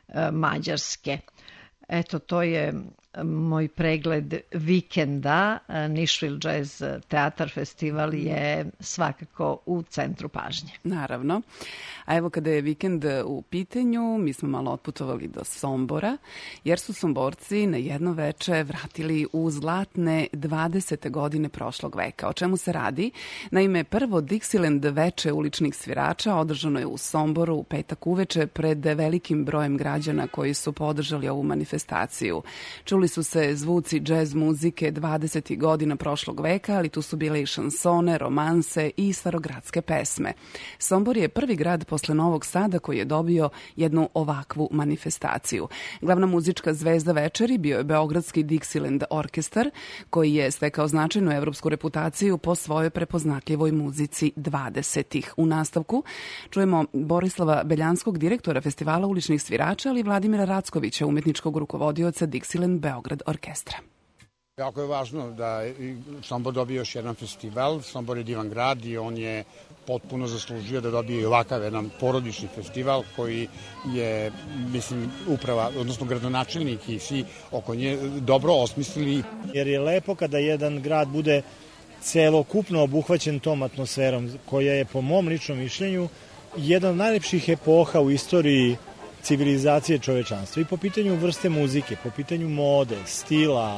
G: Mađarske. Eto, to je moj pregled vikenda. Nišvil Jazz Teatar Festival je svakako u centru pažnje.
E: Naravno. A evo kada je vikend u pitanju, mi smo malo otputovali do Sombora, jer su Somborci na jedno veče vratili u zlatne 20. godine prošlog veka. O čemu se radi? Naime, prvo Dixieland veče uličnih svirača održano je u Somboru u petak uveče pred velikim brojem građana koji su podržali ovu manifestaciju. Čuli su se zvuci džez muzike 20. godina prošlog veka, ali tu su bile i šansone, romanse i starogradske pesme. Sombor je prvi grad posle Novog Sada koji je dobio jednu ovakvu manifestaciju. Glavna muzička zvezda večeri bio je Beogradski Dixieland orkestar, koji je stekao značajnu evropsku reputaciju po svojoj prepoznatljivoj muzici 20-ih. U nastavku čujemo Borislava Beljanskog, direktora festivala uličnih svirača, ali i Vladimira Rackovića, umetničkog rukovodioca Dixieland Beograd orkestra.
D: Jako je važno da Sombor dobije još jedan festival. Sombor je divan grad i on je potpuno zaslužio da dobije i ovakav jedan porodični festival koji je, mislim, uprava, odnosno gradonačelnik i svi oko nje dobro osmislili.
V: Jer je lepo kada jedan grad bude celokupno obuhvaćen tom atmosferom koja je, po mom ličnom mišljenju, jedna od najlepših epoha u istoriji civilizacije čovečanstva. I po pitanju vrste muzike, po pitanju mode, stila.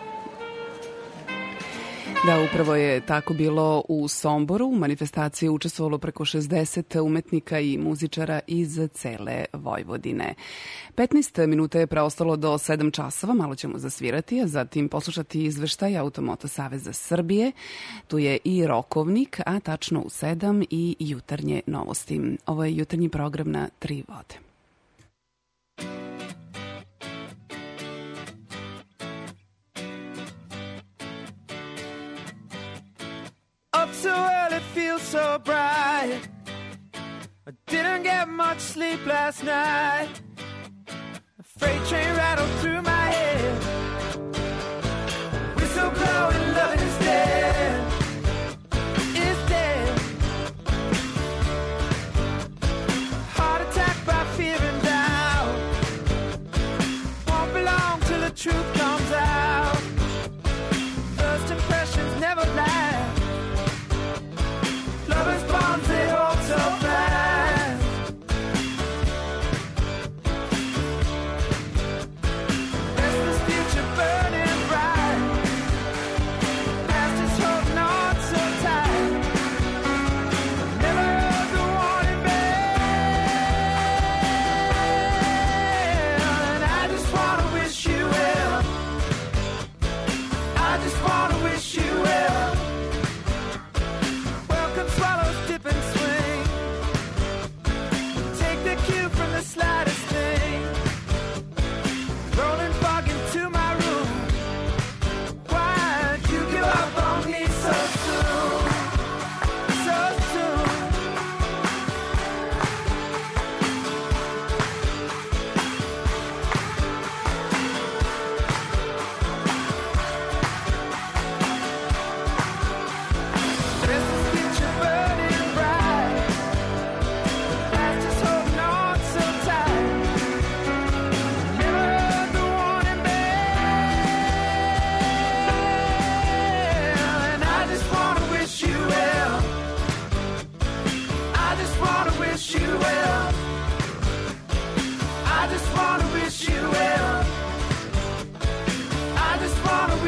E: Da, upravo je tako bilo u Somboru. U manifestaciji učestvovalo preko 60 umetnika i muzičara iz cele Vojvodine. 15 minuta je preostalo do 7 časova, malo ćemo zasvirati, a zatim poslušati izveštaj Automoto Saveza Srbije. Tu je i rokovnik, a tačno u 7 i jutarnje novosti. Ovo je jutarnji program na 3 vode.
C: Up so early, feels so bright. I didn't get much sleep last night. A freight train rattled through my head. Whistle blowing, loving is dead. Is dead. Heart attack by fear and doubt. Won't be long till the truth comes out. First impressions never last. Lovers' bonds, they hold so fast.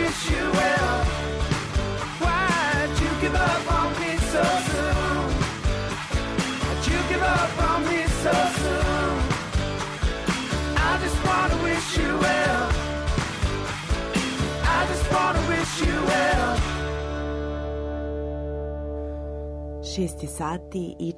C: wish you well. Why'd you give up on me so soon? Why'd you give up on me so soon? I just wanna wish you well. I just wanna wish you well.
F: 6 sati i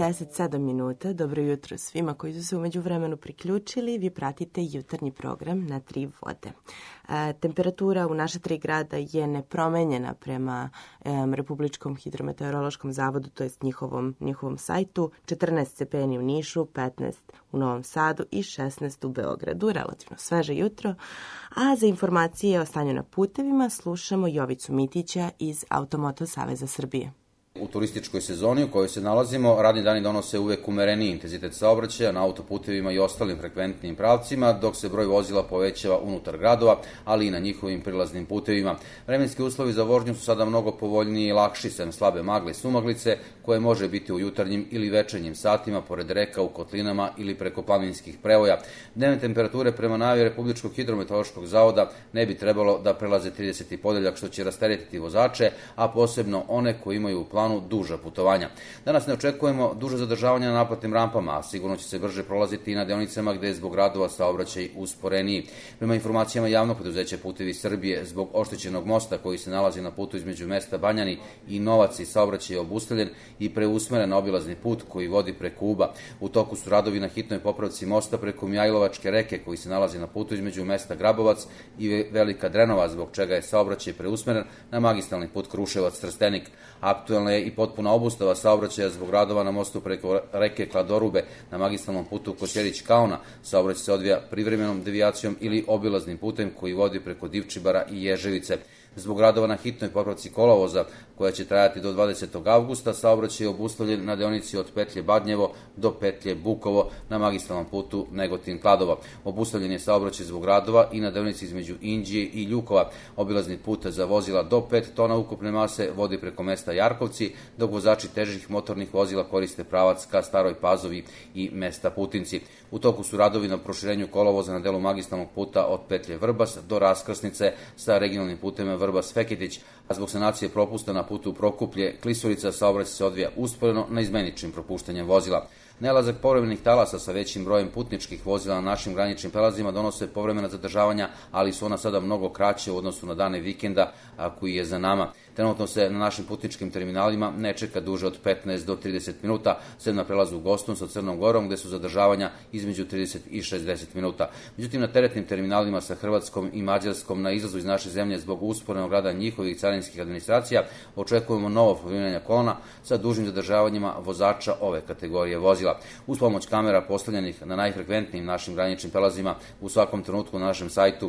F: 47 minuta. Dobro jutro svima koji su se umeđu vremenu priključili. Vi pratite jutarnji program na Tri vode. Temperatura u naša 3 grada je nepromenjena prema Republičkom hidrometeorološkom zavodu, to jest njihovom sajtu. 14 stepeni u Nišu, 15 u Novom Sadu i 16 u Beogradu. Relativno sveže jutro. A za informacije o stanju na putevima slušamo Jovicu Mitića iz Automoto Saveza Srbije.
I: U turističkoj sezoni u kojoj se nalazimo, radni dani donose uvek umereniji intenzitet saobraćaja na autoputevima i ostalim frekventnim pravcima, dok se broj vozila povećava unutar gradova, ali i na njihovim prilaznim putevima. Vremenski uslovi za vožnju su sada mnogo povoljniji i lakši, sem slabe magle i sumaglice, koje može biti u jutarnjim ili večernjim satima, pored reka, u kotlinama ili preko planinskih prevoja. Dnevne temperature prema najavi Republičkog hidrometeorološkog zavoda ne bi trebalo da prelaze 30. podeljak, što će rasteretiti vozače, a posebno one koji imaju u planu duža putovanja. Danas ne očekujemo duže zadržavanja na naplatnim rampama, a sigurno će se brže prolaziti i na deonicama gde je zbog radova saobraćaj usporeniji. Prema informacijama javnog preduzeća Putevi Srbije, zbog oštećenog mosta koji se nalazi na putu između mesta Banjani i Novac i saobraćaj je obustavljen i preusmeren na obilazni put koji vodi preko Uba. U toku su radovi na hitnoj popravci mosta preko Mijajlovačke reke koji se nalazi na putu između mesta Grabovac i Velika Drenova, zbog čega je saobraćaj preusmeren na magistralni put Kruševac-Trstenik. Aktuelna je i potpuna obustava saobraćaja zbog radova na mostu preko reke Kladorube na magistralnom putu Koćerić-Kaona. Saobraćaj se odvija privremenom devijacijom ili obilaznim putem koji vodi preko Divčibara i Ježevice. Zbog radova na hitnoj popravci kolovoza, koja će trajati do 20. avgusta, saobraćaj je obustavljen na deonici od petlje Badnjevo do petlje Bukovo na magistralnom putu Negotin-Kladovo. Obustavljen je saobraćaj zbog radova i na deonici između Inđije i Ljukova. Obilazni put za vozila do 5 tona ukupne mase vodi preko mesta Jarkovci, dok vozači težih motornih vozila koriste pravac ka Staroj Pazovi i mesta Putinci. U toku su radovi na proširenju kolovoza na delu magistralnog puta od petlje Vrbas do raskrsnice sa regionalnim putem Vrbas-Feketić, a zbog sanacije propusta na putu Prokuplje, Klisurica, saobraćaj se odvija usporeno na izmeničnim propuštanjem vozila. Nelazak povremenih talasa sa većim brojem putničkih vozila na našim graničnim prelazima donose povremena zadržavanja, ali su ona sada mnogo kraće u odnosu na dane vikenda koji je za nama. Trenutno se na našim putničkim terminalima ne čeka duže od 15 do 30 minuta, sem na prelazu Gostun sa Crnom Gorom, gde su zadržavanja između 30 i 60 minuta. Međutim, na teretnim terminalima sa Hrvatskom i Mađarskom na izlazu iz naše zemlje zbog usporenog rada njihovih carinskih administracija očekujemo novo formiranje kolona sa dužim zadržavanjima vozača ove kategorije vozila. Uz pomoć kamera postavljenih na najfrekventnijim našim graničnim prelazima u svakom trenutku na našem sajtu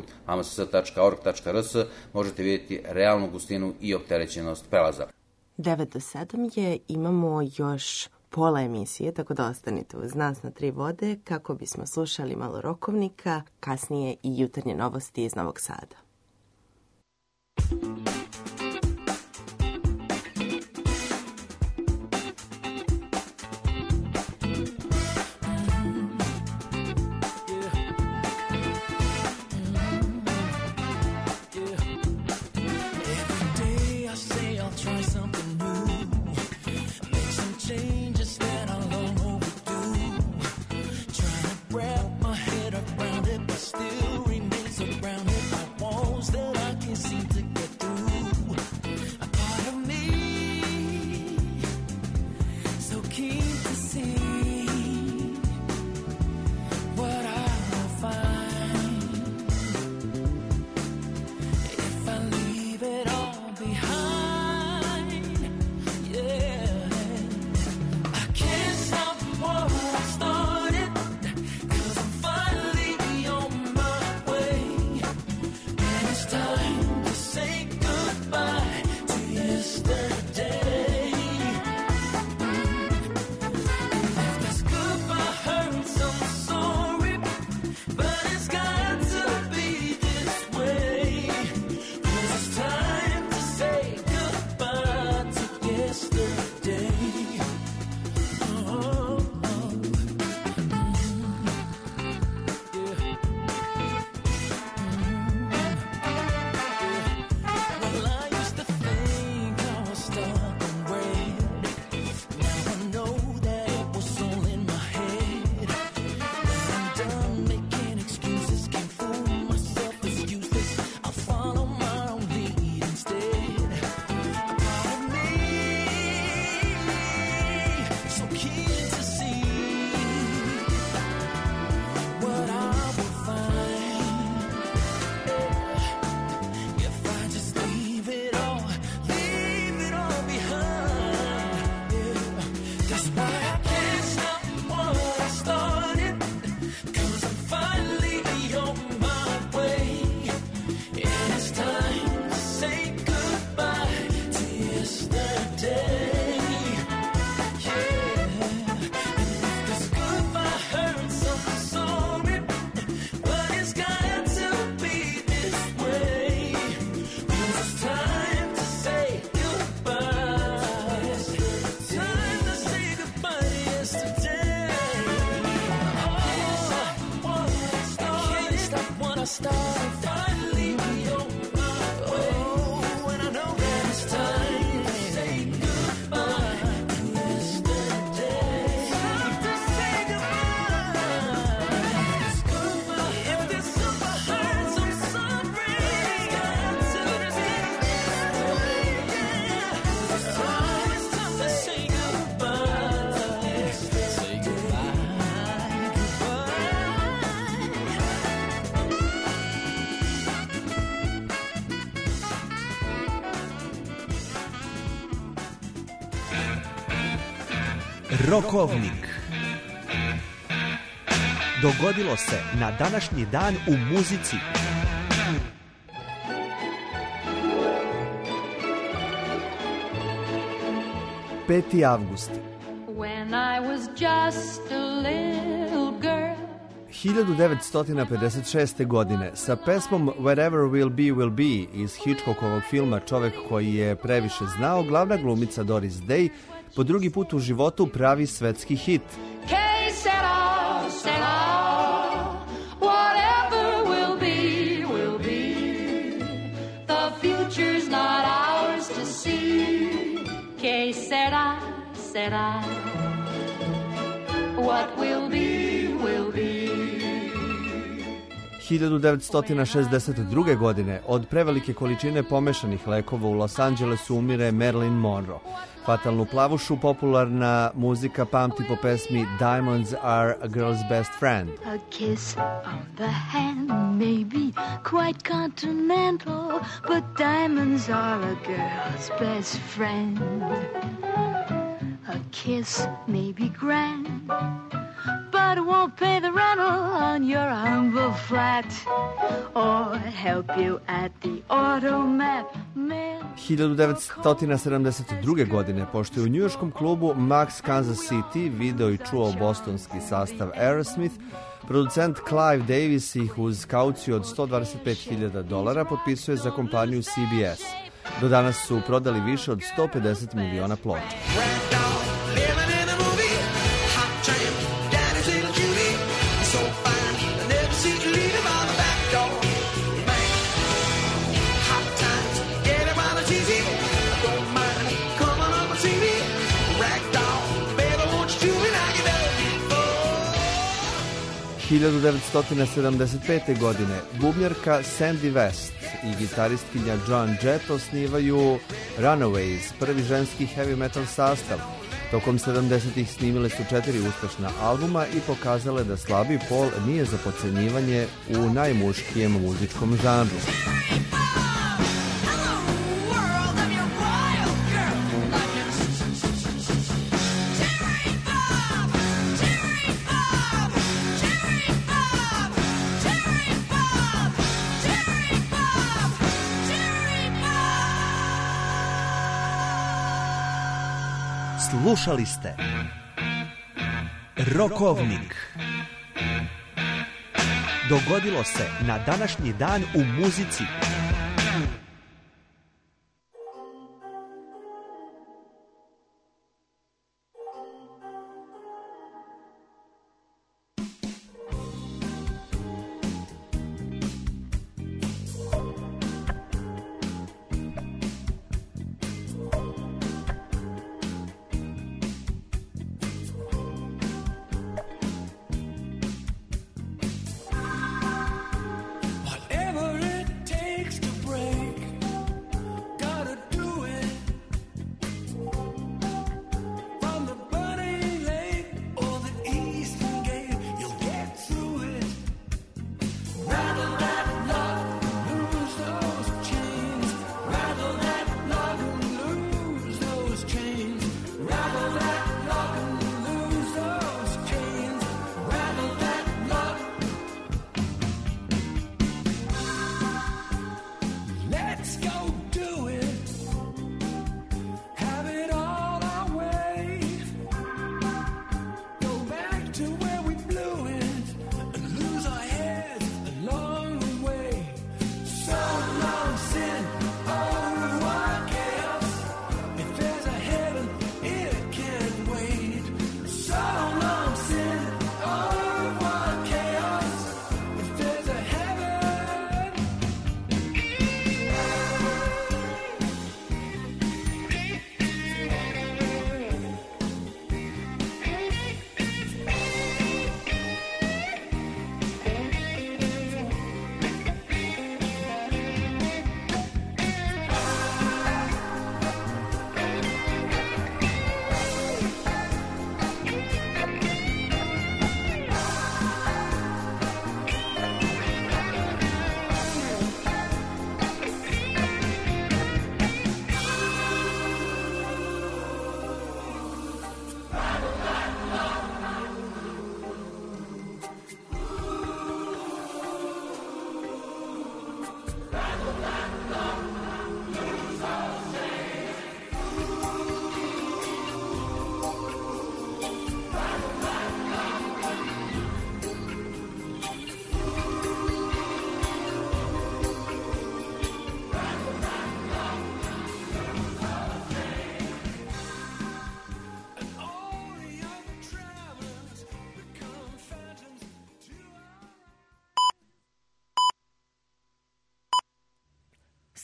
I: amss.org.rs možete vidjeti realnu gustinu i opterećenost prelaza.
F: 9 do 7 je, imamo još pola emisije, tako da ostanite uz nas na Tri vode kako bismo slušali malo rokovnika, kasnije i jutarnje novosti iz Novog Sada.
C: Wrap my head around it, but still remain surrounded by warmth.
J: Rokovnik. Dogodilo se na današnji dan u muzici. Peti avgust.
S: When I was just a little girl.
J: 1956. godine sa pesmom Wherever Will Be iz Hitchcockovog filma Čovek koji je previše znao, glavna glumica Doris Day po drugi put u životu pravi svetski hit.
S: Que sera, whatever will be. The future's not ours to see. Que sera, what will be, will be.
J: 1962. godine od prevelike količine pomešanih lekova u Los Angelesu umire Marilyn Monroe. Fatalnu plavušu popularna muzika pamti po pesmi Diamonds are a girl's best friend.
S: A kiss on the hand may be quite continental, but diamonds are a girl's best friend. A kiss may be grand, but it won't pay the rental on your humble flat or help you at the automat.
J: 1972. godine, pošto je u njujorškom klubu Max Kansas City video i čuo bostonski sastav Aerosmith, producent Clive Davis ih uz kauciju od $125.000 potpisuje za kompaniju CBS. Do danas su prodali više od 150 miliona ploča. – 1975. godine bubnjarka Sandy West i gitaristkinja Joan Jett osnivaju Runaways, prvi ženski heavy metal sastav. Tokom 70-ih snimile su 4 uspešna albuma i pokazale da slabi pol nije za podcenjivanje u najmuškijem muzičkom žanru. Slušali ste Rokovnik. Dogodilo se na današnji dan u muzici.
C: Whatever it takes to break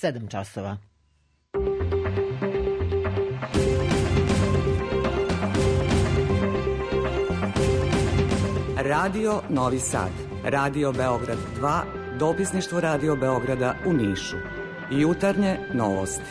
A: 7 časova.
B: Radio Novi Sad, Radio Beograd 2, dopisništvo Radio Beograda u Nišu. Jutarnje novosti.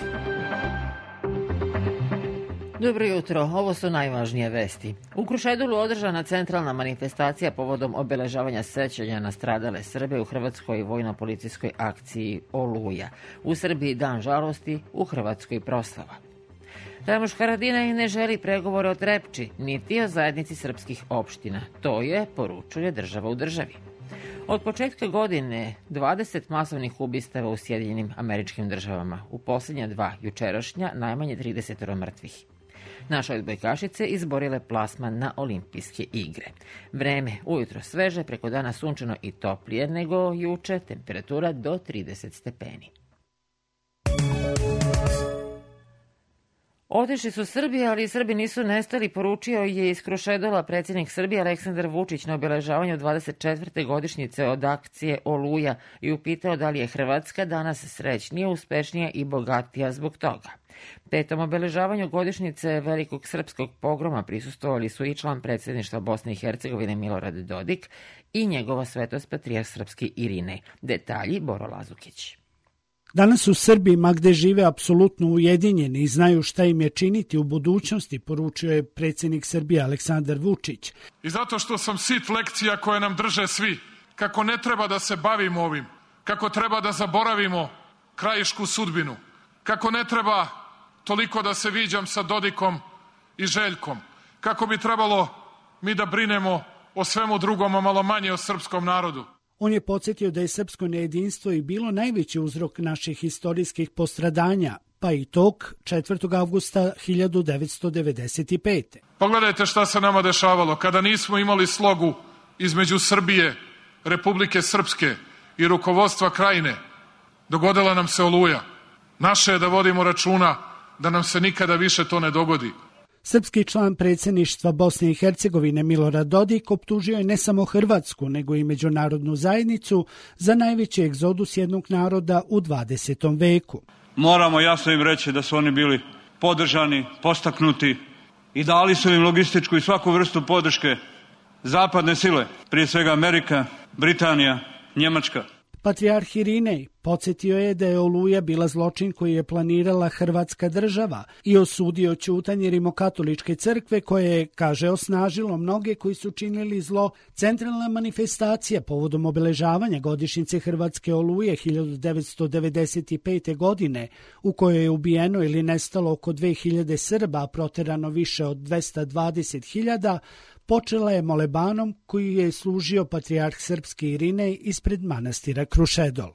A: Dobro jutro, ovo su najvažnije vesti. U Krušedulu održana centralna manifestacija povodom obeležavanja sećanja na stradale Srbe u Hrvatskoj vojno-policijskoj akciji Oluja. U Srbiji dan žalosti, u Hrvatskoj proslava. Ramuš Haradinaj ne želi pregovore o Trepči, niti o zajednici srpskih opština. To je, poručuje država u državi. Od početka godine 20 masovnih ubistava u Sjedinjenim Američkim Državama. U posljednja 2 jučerašnja najmanje 30 mrtvih. Naše odbojkašice izborile plasman na olimpijske igre. Vreme ujutro sveže, preko dana sunčano i toplije nego juče, temperatura do 30 stepeni. Otišli su Srbi, ali Srbi nisu nestali, poručio je iz Krušedola predsjednik Srbije Aleksandar Vučić na obeležavanju 24. godišnjice od akcije Oluja i upitao da li je Hrvatska danas srećnija, uspešnija i bogatija zbog toga. Petom obeležavanju godišnjice velikog srpskog pogroma prisustvovali su i član predsjedništva Bosne i Hercegovine Milorad Dodik i njegova svetost patrijarh srpski Irinej. Detalji Boro Lazukić.
K: Danas su Srbi, ma gde žive, apsolutno ujedinjeni i znaju šta im je činiti u budućnosti, poručio je predsjednik Srbije Aleksandar Vučić.
L: I zato što sam sit lekcija koje nam drže svi, kako ne treba da se bavimo ovim, kako treba da zaboravimo krajišku sudbinu, kako ne treba toliko da se viđam sa Dodikom i Željkom, kako bi trebalo mi da brinemo o svemu drugom, a malo manje o srpskom narodu.
K: On je podsjetio da je srpsko nejedinstvo i bilo najveći uzrok naših istorijskih postradanja, pa i tog 4. avgusta 1995.
L: Pogledajte šta se nama dešavalo kada nismo imali slogu između Srbije, Republike Srpske i rukovodstva Krajine. Dogodila nam se Oluja. Naše je da vodimo računa da nam se nikada više to ne dogodi.
K: Srpski član predsjedništva Bosne i Hercegovine Milorad Dodik optužio je ne samo Hrvatsku, nego i međunarodnu zajednicu za najveći egzodus jednog naroda u 20. veku.
W: Moramo jasno im reći da su oni bili podržani, postaknuti i dali su im logističku i svaku vrstu podrške zapadne sile, prije svega Amerika, Britanija, Njemačka.
K: Patrijarh Irinej podsjetio je da je Oluja bila zločin koji je planirala Hrvatska država i osudio ćutanje Rimokatoličke crkve koje je, kaže, osnažilo mnoge koji su činili zlo. Centralna manifestacija povodom obeležavanja godišnjice Hrvatske Oluje 1995. godine, u kojoj je ubijeno ili nestalo oko 2000 Srba, a proterano više od 220.000, počela je molebanom koji je služio patrijarh srpski Irinej ispred manastira Krušedol.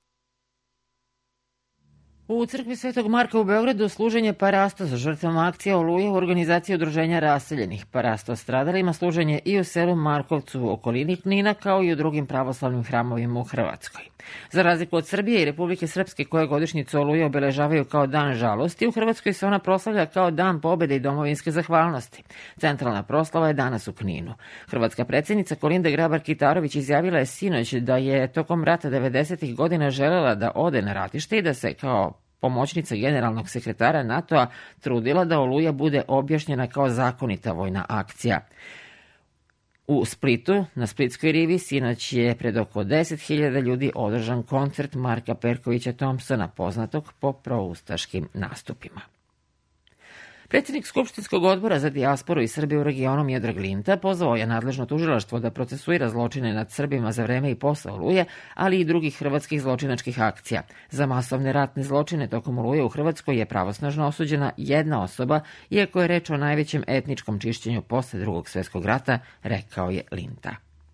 A: U crkvi Svetog Marka u Beogradu služenje parasta za žrtvama akcije Oluje u organizaciji udruženja raseljenih. Parasta stradalima služenje i u selu Markovcu u okolini Knina, kao i u drugim pravoslavnim hramovima u Hrvatskoj. Za razliku od Srbije i Republike Srpske koje godišnjicu Oluje obeležavaju kao dan žalosti, u Hrvatskoj se ona proslavlja kao dan pobjede i domovinske zahvalnosti. Centralna proslava je danas u Kninu. Hrvatska predsjednica Kolinda Grabar-Kitarović izjavila je sinoć da je tokom rata 90. godina želela da ode na ratište i da se kao pomoćnica generalnog sekretara NATO-a trudila da Oluja bude objašnjena kao zakonita vojna akcija. U Splitu, na Splitskoj rivi, sinoć je pred oko 10.000 ljudi održan koncert Marka Perkovića Thompsona, poznatog po proustaškim nastupima. Predsjednik Skupštinskog odbora za dijasporu i Srbije u regionu Miodrag Linta pozvao je nadležno tužilaštvo da procesuira zločine nad Srbima za vreme i posle Oluje, ali i drugih hrvatskih zločinačkih akcija. Za masovne ratne zločine tokom Oluje u Hrvatskoj je pravosnažno osuđena jedna osoba, iako je reč o najvećem etničkom čišćenju posle Drugog svjetskog rata, rekao je Linta.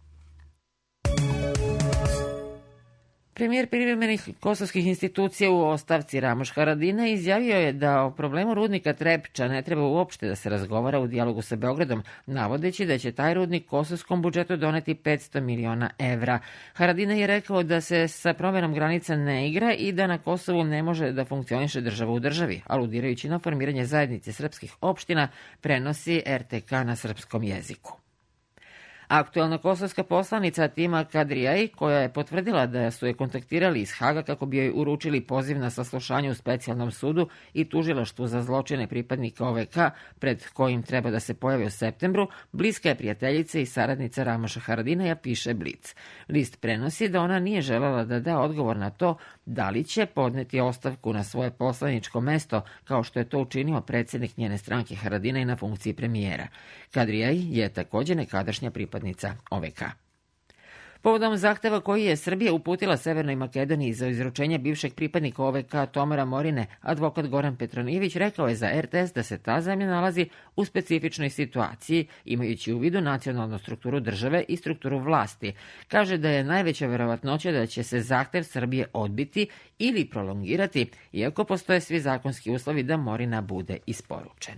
A: Premijer privremenih kosovskih institucija u ostavci Ramuš Haradinaj izjavio je da o problemu rudnika Trepča ne treba uopšte da se razgovara u dijalogu sa Beogradom, navodeći da će taj rudnik kosovskom budžetu doneti 500 miliona evra. Haradinaj je rekao da se sa promjenom granica ne igra i da na Kosovu ne može da funkcioniše država u državi, aludirajući na formiranje zajednice srpskih opština, prenosi RTK na srpskom jeziku. Aktualna kosovska poslanica Tima Kadrijaj, koja je potvrdila da su je kontaktirali iz Haga kako bi joj uručili poziv na saslušanje u specijalnom sudu i tužilaštvu za zločine pripadnika OVK, pred kojim treba da se pojavi u septembru, bliska je prijateljica i saradnica Ramoša Haradinaja, piše Blic. List prenosi da ona nije želela da da odgovor na to da li će podneti ostavku na svoje poslaničko mesto, kao što je to učinio predsjednik njene stranke Haradinaj na funkciji premijera. Kadrijaj je također nekadašnja pripadnica OVK. Povodom zahteva koji je Srbija uputila Severnoj Makedoniji za izručenje bivšeg pripadnika OVK Tomara Morine, advokat Goran Petronijević rekao je za RTS da se ta zemlja nalazi u specifičnoj situaciji, imajući u vidu nacionalnu strukturu države i strukturu vlasti. Kaže da je najveća verovatnoća da će se zahtev Srbije odbiti ili prolongirati, iako postoje svi zakonski uslovi da Morina bude isporučen.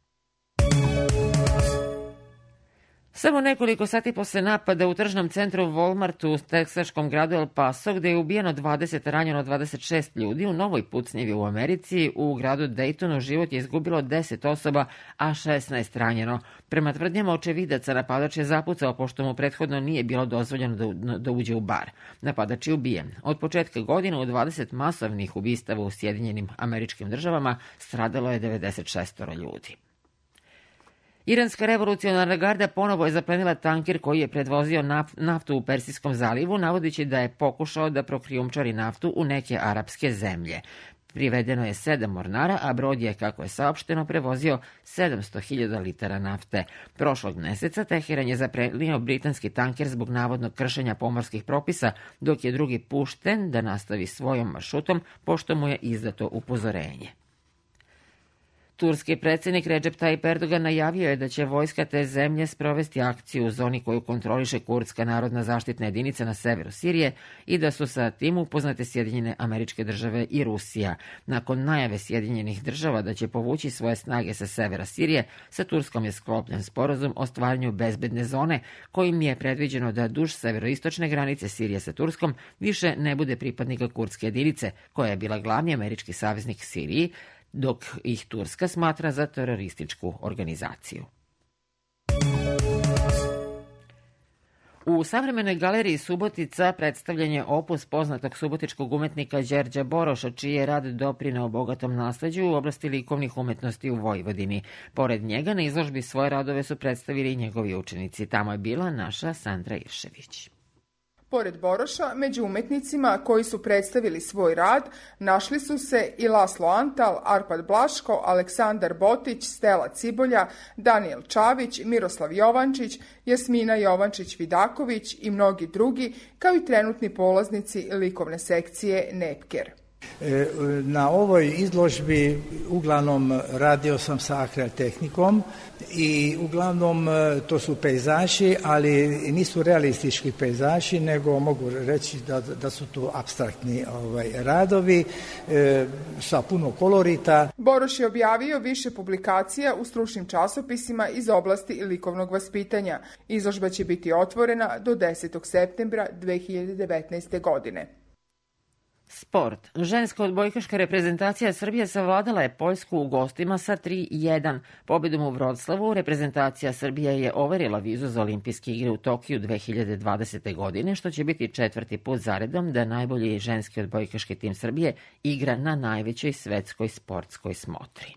A: Samo nekoliko sati posle napada u tržnom centru Walmartu u teksaškom gradu El Paso, gde je ubijeno 20, ranjeno 26 ljudi, u novoj pucnjevi u Americi, u gradu Daytonu život je izgubilo 10 osoba, a 16 ranjeno. Prema tvrdnjama očevidaca, napadač je zapucao pošto mu prethodno nije bilo dozvoljeno da uđe u bar. Napadač je ubijen. Od početka godine u 20 masovnih ubistava u Sjedinjenim Američkim Državama stradalo je 96 ljudi. Iranska revolucionarna garda ponovo je zaplenila tanker koji je predvozio naftu u Persijskom zalivu, navodeći da je pokušao da prokrijumčari naftu u neke arapske zemlje. Privedeno je 7 mornara, a brod je, kako je saopšteno, prevozio 700.000 litara nafte. Prošlog meseca Teheran je zaplenio britanski tanker zbog navodnog kršenja pomorskih propisa, dok je drugi pušten da nastavi svojom maršrutom, pošto mu je izdato upozorenje. Turski predsjednik Recep Tayyip Erdogan najavio je da će vojska te zemlje sprovesti akciju u zoni koju kontroliše Kurdska narodna zaštitna jedinica na severu Sirije i da su sa tim upoznate Sjedinjene Američke Države i Rusija. Nakon najave Sjedinjenih Država da će povući svoje snage sa severa Sirije, sa Turskom je sklopljen sporazum o stvaranju bezbedne zone, kojim je predviđeno da duž severoistočne granice Sirije sa Turskom više ne bude pripadnika Kurdske jedinice, koja je bila glavni američki saveznik Siriji, dok ih Turska smatra za terorističku organizaciju. U savremenoj galeriji Subotica predstavljen je opus poznatog subotičkog umetnika Đerđa Boroša, čiji je rad doprineo bogatom nasleđu u oblasti likovnih umetnosti u Vojvodini. Pored njega na izložbi svoje radove su predstavili i njegovi učenici. Tamo je bila naša Sandra Iršević.
N: Pored Boroša, među umetnicima koji su predstavili svoj rad, našli su se i Laslo Antal, Arpad Blaško, Aleksandar Botić, Stela Cibolja, Daniel Čavić, Miroslav Jovančić, Jasmina Jovančić-Vidaković i mnogi drugi, kao i trenutni polaznici likovne sekcije Nepker.
O: Na ovoj izložbi uglavnom radio sam sa akral tehnikom i uglavnom to su pejzaži, ali nisu realistički pejzaži, nego mogu reći da su to apstraktni radovi sa puno kolorita.
N: Boroš je objavio više publikacija u stručnim časopisima iz oblasti likovnog vaspitanja. Izložba će biti otvorena do 10. septembra 2019. godine.
A: Sport. Ženska odbojkaška reprezentacija Srbije savladala je Poljsku u gostima sa 3-1. Pobedom u Vroclavu reprezentacija Srbije je overila vizu za olimpijske igre u Tokiju 2020. godine, što će biti 4. put zaredom da najbolji ženski odbojkaški tim Srbije igra na najvećoj svetskoj sportskoj smotri.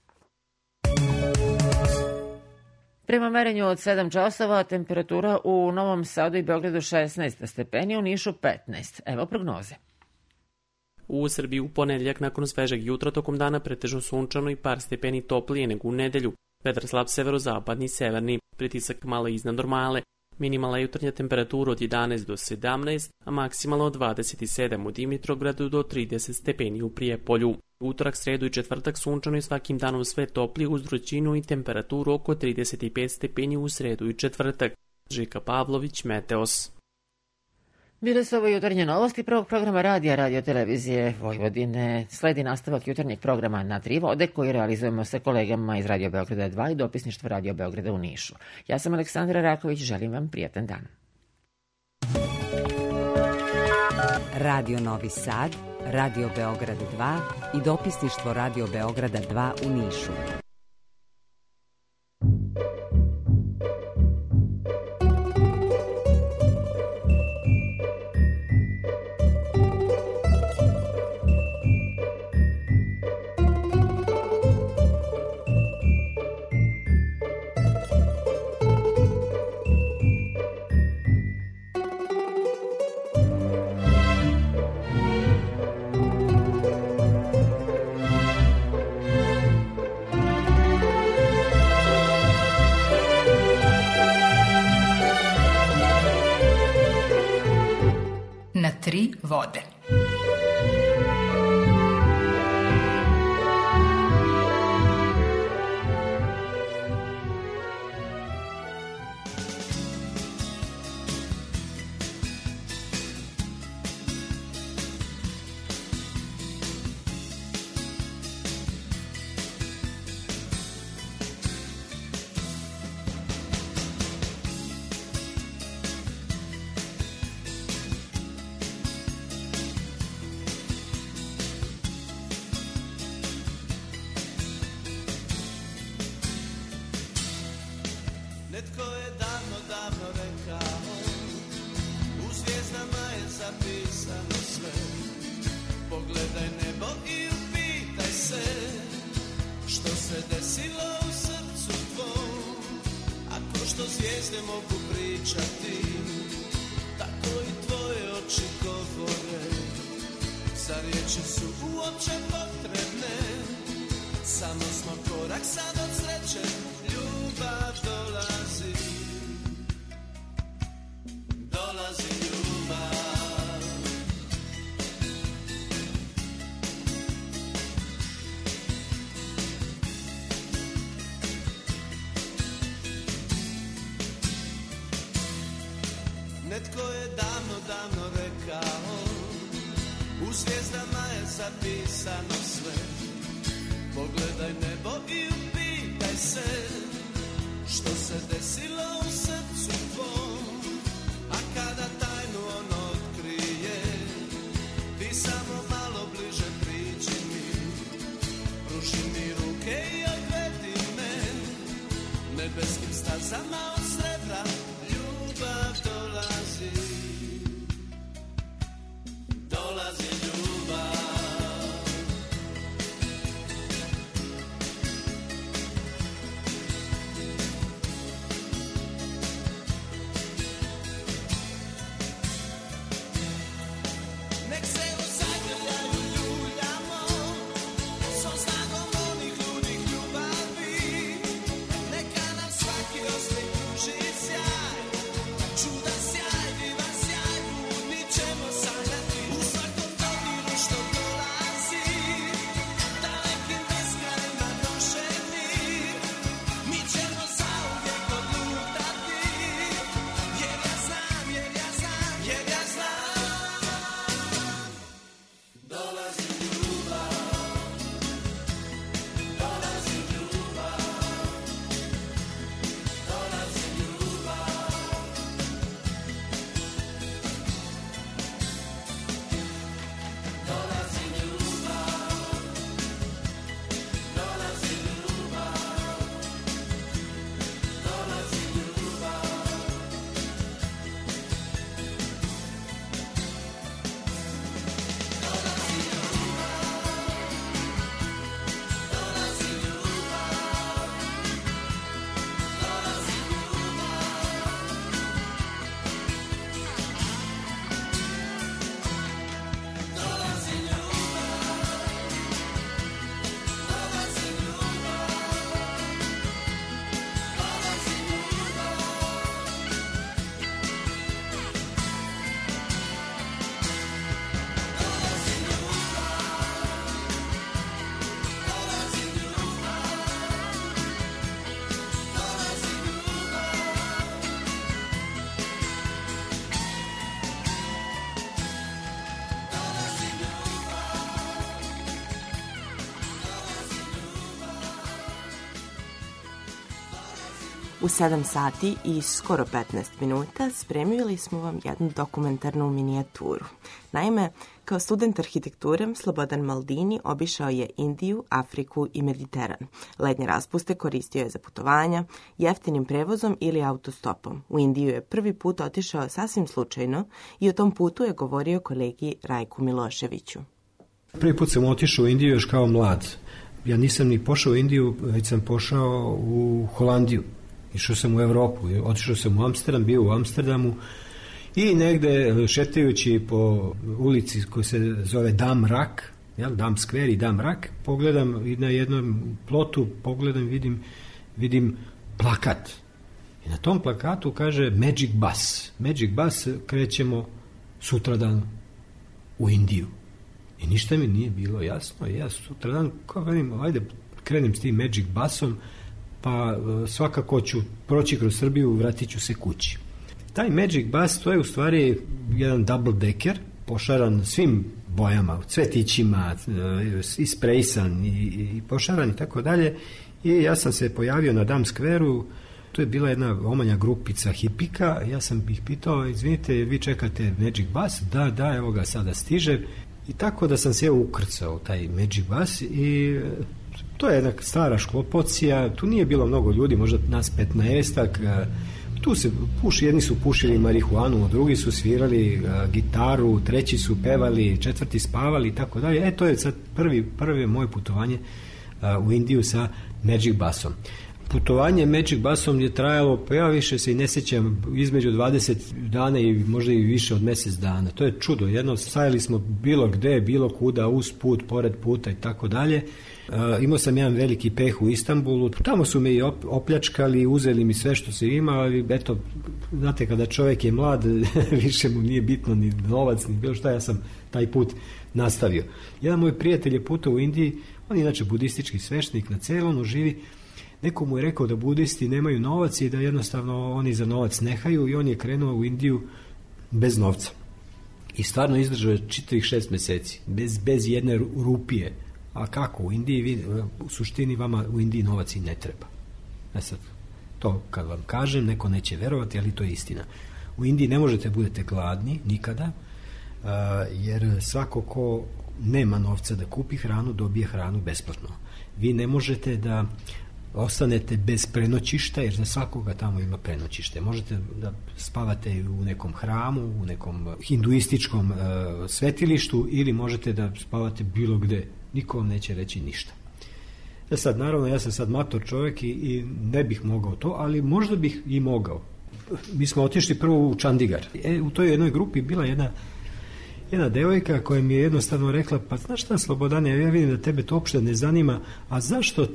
A: Prema merenju od 7 časova, temperatura u Novom Sadu i Beogradu 16 stepeni, u Nišu 15. Evo prognoze.
T: U Srbiji u ponedjeljak nakon svežeg jutra tokom dana pretežno sunčano i par stepeni toplije nego u nedelju. Vetar slab severozapadni i severni, pritisak malo iznad normale. Minimalna jutarnja temperatura od 11 do 17, a maksimalno od 27 u Dimitrogradu do 30 stepeni u Prijepolju. Utorak, sredu i četvrtak sunčano i svakim danom sve toplije uz vrućinu i temperaturu oko 35 stepeni u sredu i četvrtak. Žika Pavlović, Meteos.
A: Bile su ovo jutarnje novosti prvog programa radija Radio-televizije Vojvodine. Sledi nastavak jutarnjeg programa Na tri vode koji realizujemo sa kolegama iz Radio Beograda 2 i dopisništva Radio Beograda u Nišu. Ja sam Aleksandra Raković, želim vam prijatan dan.
B: Radio Novi Sad, Radio Beograd 2 i dopisništvo Radio Beograda 2 u Nišu.
H: vode.
R: Netko je davno, davno rekao, u zvijezdama je zapisano sve. Pogledaj nebo i upitaj se, što se desilo u srcu tvom. Ako što zvijezde mogu pričati, tako i tvoje oči govore. Za riječi su uopće potrebne, samo smo korak sad od sreće. Ljubav dolazi, dolazi ljubav. Netko je davno, davno rekao, u zvijezdama je zapisano sve. Pogledaj nebo i upitaj se, što se desilo u srcu tvom. A kada tajnu on otkrije, ti samo malo bliže priđi mi. Pruži mi ruke i odvedi me, nebeskim stazama od srebra. Ljubav dolazi, dolazi ljubav.
F: U 7 sati i skoro 15 minuta spremili smo vam jednu dokumentarnu minijaturu. Naime, kao student arhitekture, Slobodan Maldini obišao je Indiju, Afriku i Mediteran. Letnje raspuste koristio je za putovanja, jeftinim prevozom ili autostopom. U Indiju je prvi put otišao sasvim slučajno i o tom putu je govorio kolegi Rajku Miloševiću.
P: Prvi put sam otišao u Indiju još kao mlad. Ja nisam ni pošao u Indiju, već sam pošao u Holandiju. Išao sam u Evropu, otišao sam u Amsterdam, bio u Amsterdamu i negde šetajući po ulici koja se zove Dam Rak, Dam Skver i Dam Rak, pogledam i na jednom plotu, vidim plakat. I na tom plakatu kaže Magic Bus. Magic Bus, krećemo sutradan u Indiju. I ništa mi nije bilo jasno. Ja sutra dan, kao velim, ajde, krenem s tim Magic Busom, pa svakako ću proći kroz Srbiju, vratit ću se kući. Taj Magic Bus, to je u stvari jedan double decker, pošaran svim bojama, cvetićima, isprejsan i pošaran i tako dalje. I ja sam se pojavio na Dam Square-u, tu je bila jedna omanja grupica hipika, ja sam ih pitao, izvinite, vi čekate Magic Bus? Da, evo ga sada stiže. I tako da sam se ukrcao taj Magic Bus i to je jedna stara šklopocija, tu nije bilo mnogo ljudi, možda nas 15-ak, tu se jedni su pušili marihuanu, drugi su svirali gitaru, treći su pevali, četvrti spavali i tako dalje. To je sad prvi moje putovanje u Indiju sa Magic Busom. Putovanje Magic Busom je trajalo, pa ja više se i ne sjećam, između 20 dana i možda i više od mjesec dana. To je čudo. Jedno, stajali smo bilo gde, bilo kuda, uz put, pored puta i tako dalje. Imao sam jedan veliki peh u Istanbulu. Tamo su me i opljačkali, uzeli mi sve što se ima, ali eto, znate, kada čovjek je mlad, više mu nije bitno ni novac, ni bilo šta, ja sam taj put nastavio. Jedan moj prijatelj je putao u Indiji, on je inače budistički sveštenik, na Ceylonu živi. Neko mu je rekao da budisti nemaju novac i da jednostavno oni za novac nehaju i on je krenuo u Indiju bez novca. I stvarno izdržao je 6 mjeseci, bez jedne rupije. A kako? U Indiji, u suštini vama u Indiji novac i ne treba. Sad, to kad vam kažem, neko neće verovati, ali to je istina. U Indiji ne možete budete gladni, nikada, jer svako ko nema novca da kupi hranu, dobije hranu besplatno. Vi ne možete da ostanete bez prenoćišta, jer za svakoga tamo ima prenoćište. Možete da spavate u nekom hramu, u nekom hinduističkom svetilištu, ili možete da spavate bilo gde. Niko vam neće reći ništa. Sad, naravno, ja sam sad mator čovjek i ne bih mogao to, ali možda bih i mogao. Mi smo otišli prvo u Chandigarh. U toj jednoj grupi bila jedna devojka koja mi je jednostavno rekla, pa znaš šta, Slobodane, ja vidim da tebe to uopšte ne zanima, a zašto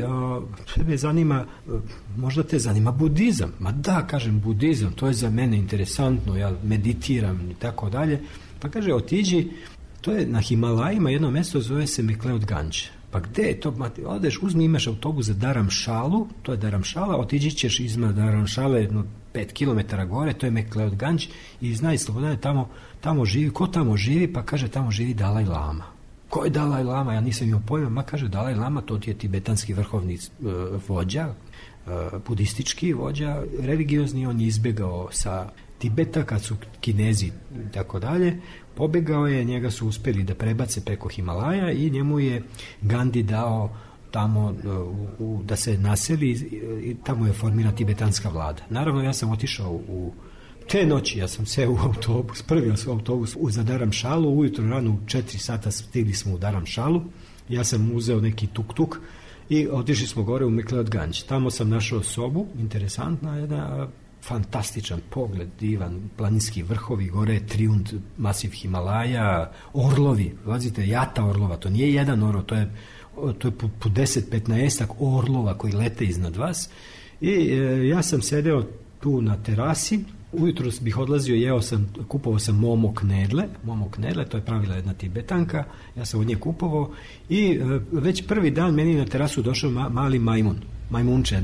P: tebe zanima, možda te zanima budizam? Ma da, kažem, budizam, to je za mene interesantno, ja meditiram i tako dalje. Pa kaže, otiđi, to je na Himalajima, jedno mjesto zove se McLeod Ganj. Pa gde je to? Odeš, imaš autobus za Dharamšalu, to je Dharamšala, otiđi ćeš iznad Dharamšale 5 km gore, to je McLeod Ganj i znaj, Slobodane, tamo živi, ko tamo živi? Pa kaže, tamo živi Dalaj Lama. Ko je Dalaj Lama? Ja nisam imao pojma, kaže, Dalaj Lama, to je tibetanski vrhovni vođa, budistički vođa, religiozni, on je izbjegao sa Tibeta kad su Kinezi i tako dalje, pobegao je, njega su uspjeli da prebace preko Himalaja i njemu je Gandhi dao tamo da se naseli i tamo je formira tibetanska vlada. Naravno, ja sam otišao te noći, ja sam seo u autobus, prvi autobus za Dharamšalu, ujutro rano u 4 sata stigli smo u Dharamšalu, ja sam uzeo neki tuk-tuk i otišli smo gore u McLeod Ganj. Tamo sam našao sobu, interesantna, jedna fantastičan pogled, divan, planinski vrhovi, gore Triund, masiv Himalaja, orlovi, vazite, jata orlova, to nije jedan orlov, to je po 10-15 orlova koji lete iznad vas i ja sam sedeo tu na terasi, ujutro bih odlazio, kupovao sam momo knedle, to je pravila jedna Tibetanka, ja sam od nje kupovao i već prvi dan meni na terasu došao mali majmunče,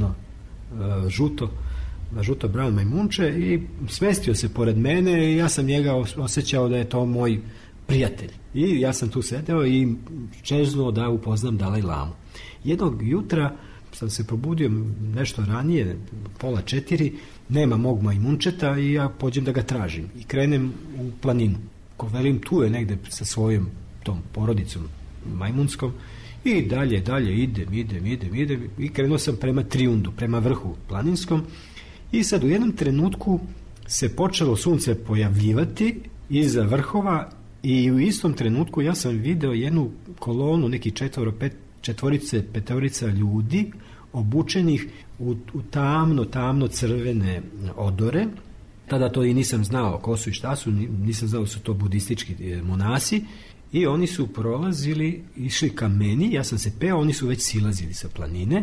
P: žuto brown majmunče i smestio se pored mene i ja sam njega osjećao da je to moj prijatelj. I ja sam tu sedeo i čeznuo da upoznam Dalaj Lamu. Jednog jutra sam se probudio nešto ranije, 3:30, nema mog majmunčeta i ja pođem da ga tražim i krenem u planinu. Ko velim, tu je negde sa svojom tom porodicom majmunskom i dalje idem i krenuo sam prema Triundu, prema vrhu planinskom i sad u jednom trenutku se počelo sunce pojavljivati iza vrhova i u istom trenutku ja sam video jednu kolonu, neki 4-5 ljudi obučenih u tamno crvene odore. Tada to i nisam znao ko su i šta su, nisam znao da su to budistički monasi i oni su prolazili, išli ka meni, ja sam se peo, oni su već silazili sa planine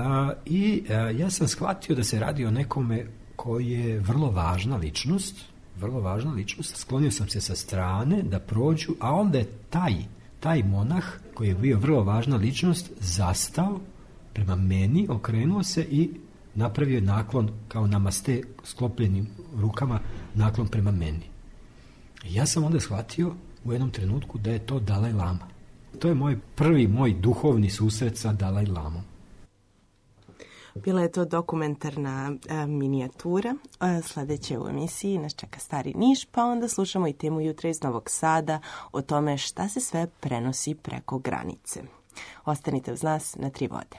P: i ja sam shvatio da se radi o nekome koji je vrlo važna ličnost vrlo važna ličnost, sklonio sam se sa strane da prođu, a onda je taj monah, koji je bio vrlo važna ličnost, zastao prema meni, okrenuo se i napravio naklon kao namaste, sklopljenim rukama, naklon prema meni. I ja sam onda shvatio u jednom trenutku da je to Dalaj Lama. To je prvi moj duhovni susret sa Dalaj Lamom.
F: Bila je to dokumentarna minijatura. Sledeće u emisiji nas čeka Stari Niš, pa onda slušamo i temu Jutra iz Novog Sada o tome šta se sve prenosi preko granice. Ostanite uz nas na Tri vode.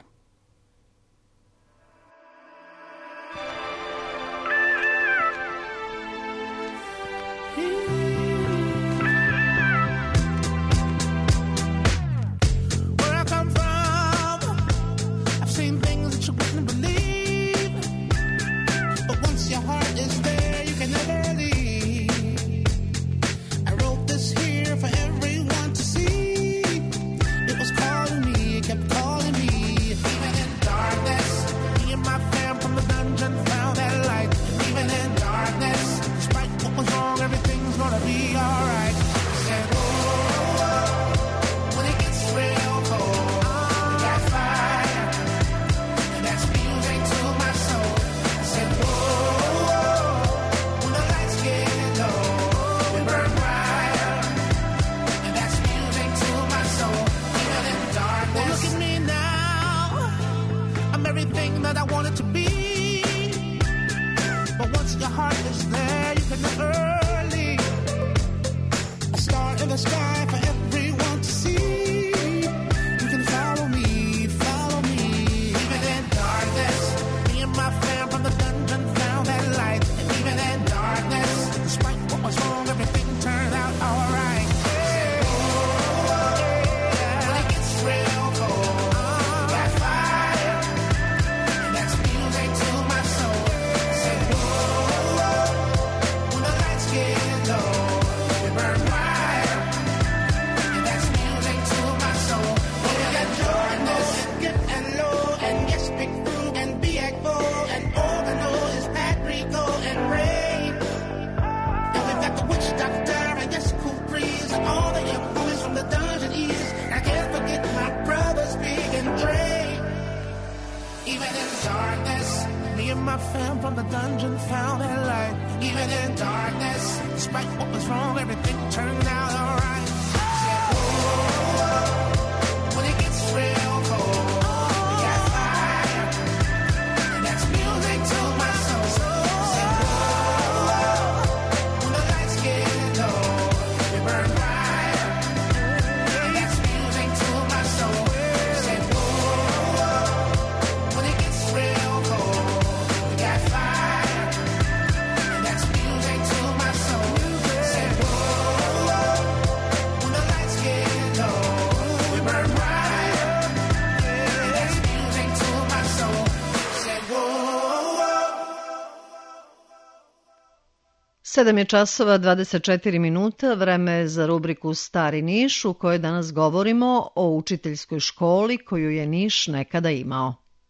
G: Sedam je časova 24 minuta, vreme je za rubriku Stari Niš u kojoj danas govorimo o učiteljskoj školi koju je Niš nekada imao.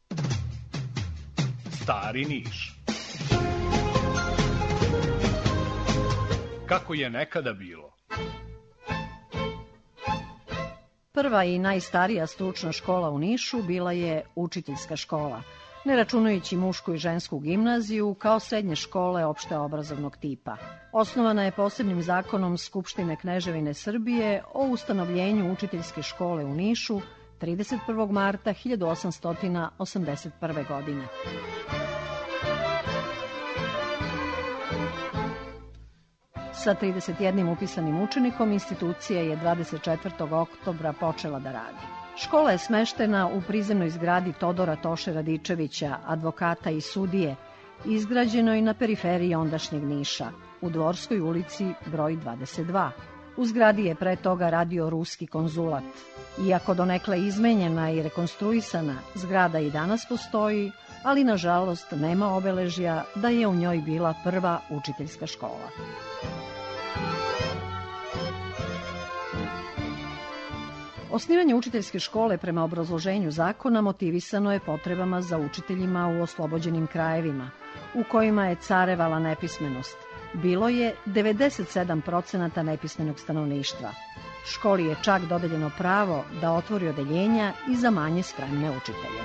H: Stari Niš. Kako je nekada bilo?
G: Prva i najstarija stručna škola u Nišu bila je učiteljska škola, ne računajući mušku i žensku gimnaziju kao srednje škole opšteobrazovnog tipa. Osnovana je posebnim zakonom Skupštine Kneževine Srbije o ustanovljenju učiteljske škole u Nišu 31. marta 1881. godine. Sa 31 upisanim učenikom institucija je 24. oktobra počela da radi. Škola je smeštena u prizemnoj zgradi Todora Toše Radičevića, advokata i sudije, izgrađenoj na periferiji ondašnjeg Niša, u Dvorskoj ulici broj 22. U zgradi je pre toga radio ruski konzulat. Iako donekle izmenjena i rekonstruisana, zgrada i danas postoji, ali nažalost nema obeležja da je u njoj bila prva učiteljska škola. Osnivanje učiteljske škole prema obrazloženju zakona motivisano je potrebama za učiteljima u oslobođenim krajevima, u kojima je carevala nepismenost, bilo je 97% nepismenog stanovništva. Školi je čak dodeljeno pravo da otvori odeljenja i za manje spremne učitelje.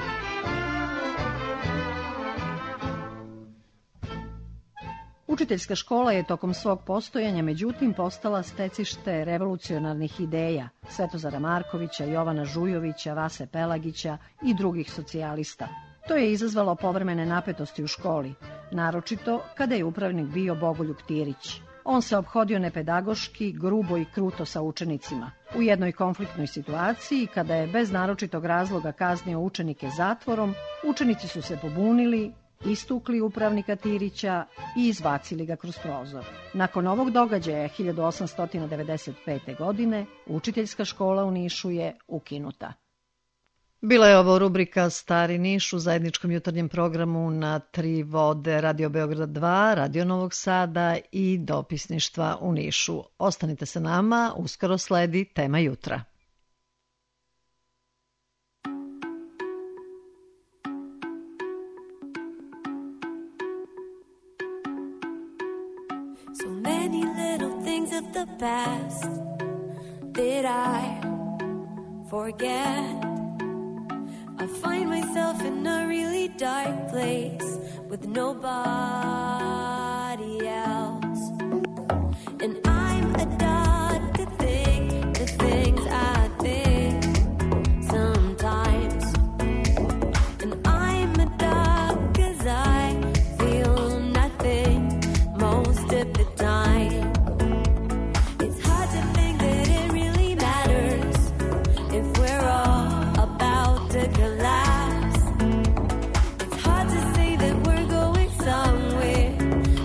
G: Učiteljska škola je tokom svog postojanja međutim postala stecište revolucionarnih ideja Svetozara Markovića, Jovana Žujovića, Vase Pelagića i drugih socijalista. To je izazvalo povremene napetosti u školi, naročito kada je upravnik bio Bogoljub Tirić. On se ophodio nepedagoški, grubo i kruto sa učenicima. U jednoj konfliktnoj situaciji, kada je bez naročitog razloga kaznio učenike zatvorom, učenici su se pobunili, istukli upravnika Tirića i izbacili ga kroz prozor. Nakon ovog događaja 1895. godine učiteljska škola u Nišu je ukinuta.
M: Bila je ovo rubrika Stari Niš u zajedničkom jutarnjem programu na Tri vode, Radio Beograd 2, Radio Novog Sada i dopisništva u Nišu. Ostanite sa nama, uskoro sledi Tema jutra.
Q: So many little things of the past that I forget. I find myself in a really dark place with nobody else. And I'm a dog to think the things I think sometimes. And I'm a dog 'cause I feel nothing most of the time. It's hard to think that it really matters if we're all about to collapse. It's hard to say that we're going somewhere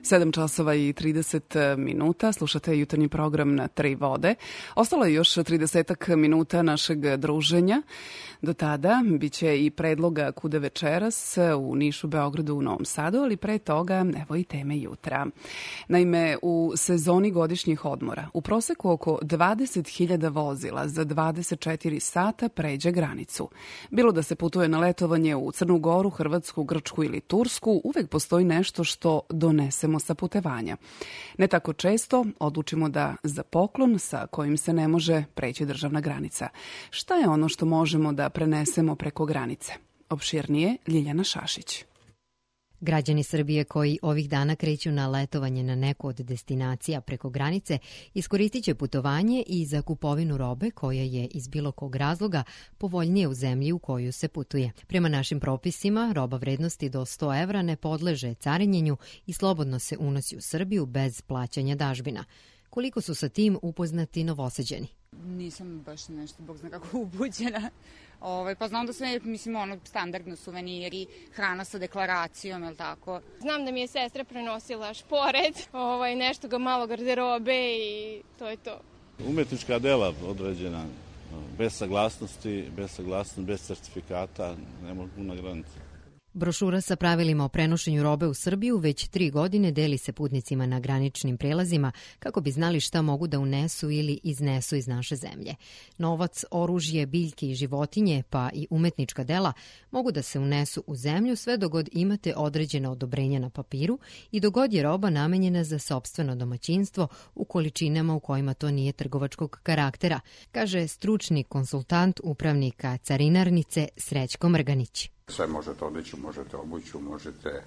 E: 7 časova i 30 minuta, slušate jutarnji program na Tri vode. Ostalo je još 30 minuta našeg druženja. Do tada biće i predloga kuda večeras u Nišu, Beogradu, u Novom Sadu, ali pre toga evo i teme jutra. Naime, u sezoni godišnjih odmora u proseku oko 20.000 vozila za 24 sata pređe granicu. Bilo da se putuje na letovanje u Crnu Goru, Hrvatsku, Grčku ili Tursku, uvek postoji nešto što donesemo sa putovanja. Ne tako često odlučimo da za poklon sa kojim se ne može preći državna granica. Šta je ono što možemo da prenesemo preko granice? Opširnije Ljiljana Šašić.
D: Građani Srbije koji ovih dana kreću na letovanje na neku od destinacija preko granice iskoristit će putovanje i za kupovinu robe koja je iz bilo kog razloga povoljnije u zemlji u koju se putuje. Prema našim propisima, roba vrednosti do 100 evra ne podleže carinjenju i slobodno se unosi u Srbiju bez plaćanja dažbina. Koliko su sa tim upoznati Novosađani?
U: Nisam baš nešto, bog zna kako upućena. Pa znam da sve, standardno suveniri, hrana sa deklaracijom, je li tako?
V: Znam da mi je sestra prenosila šporet, nešto ga malo garderobe i to je to.
X: Umetnička dela određena, bez saglasnosti, bez certifikata, ne mogu na granici.
D: Brošura sa pravilima o prenošenju robe u Srbiju već 3 godine deli se putnicima na graničnim prelazima kako bi znali šta mogu da unesu ili iznesu iz naše zemlje. Novac, oružje, biljke i životinje, pa i umetnička dela mogu da se unesu u zemlju sve dok god imate određeno odobrenje na papiru i dok god je roba namenjena za sopstveno domaćinstvo u količinama u kojima to nije trgovačkog karaktera, kaže stručni konsultant upravnika carinarnice Srećko Mrganić.
Y: Sve možete odjeću, možete obuću, možete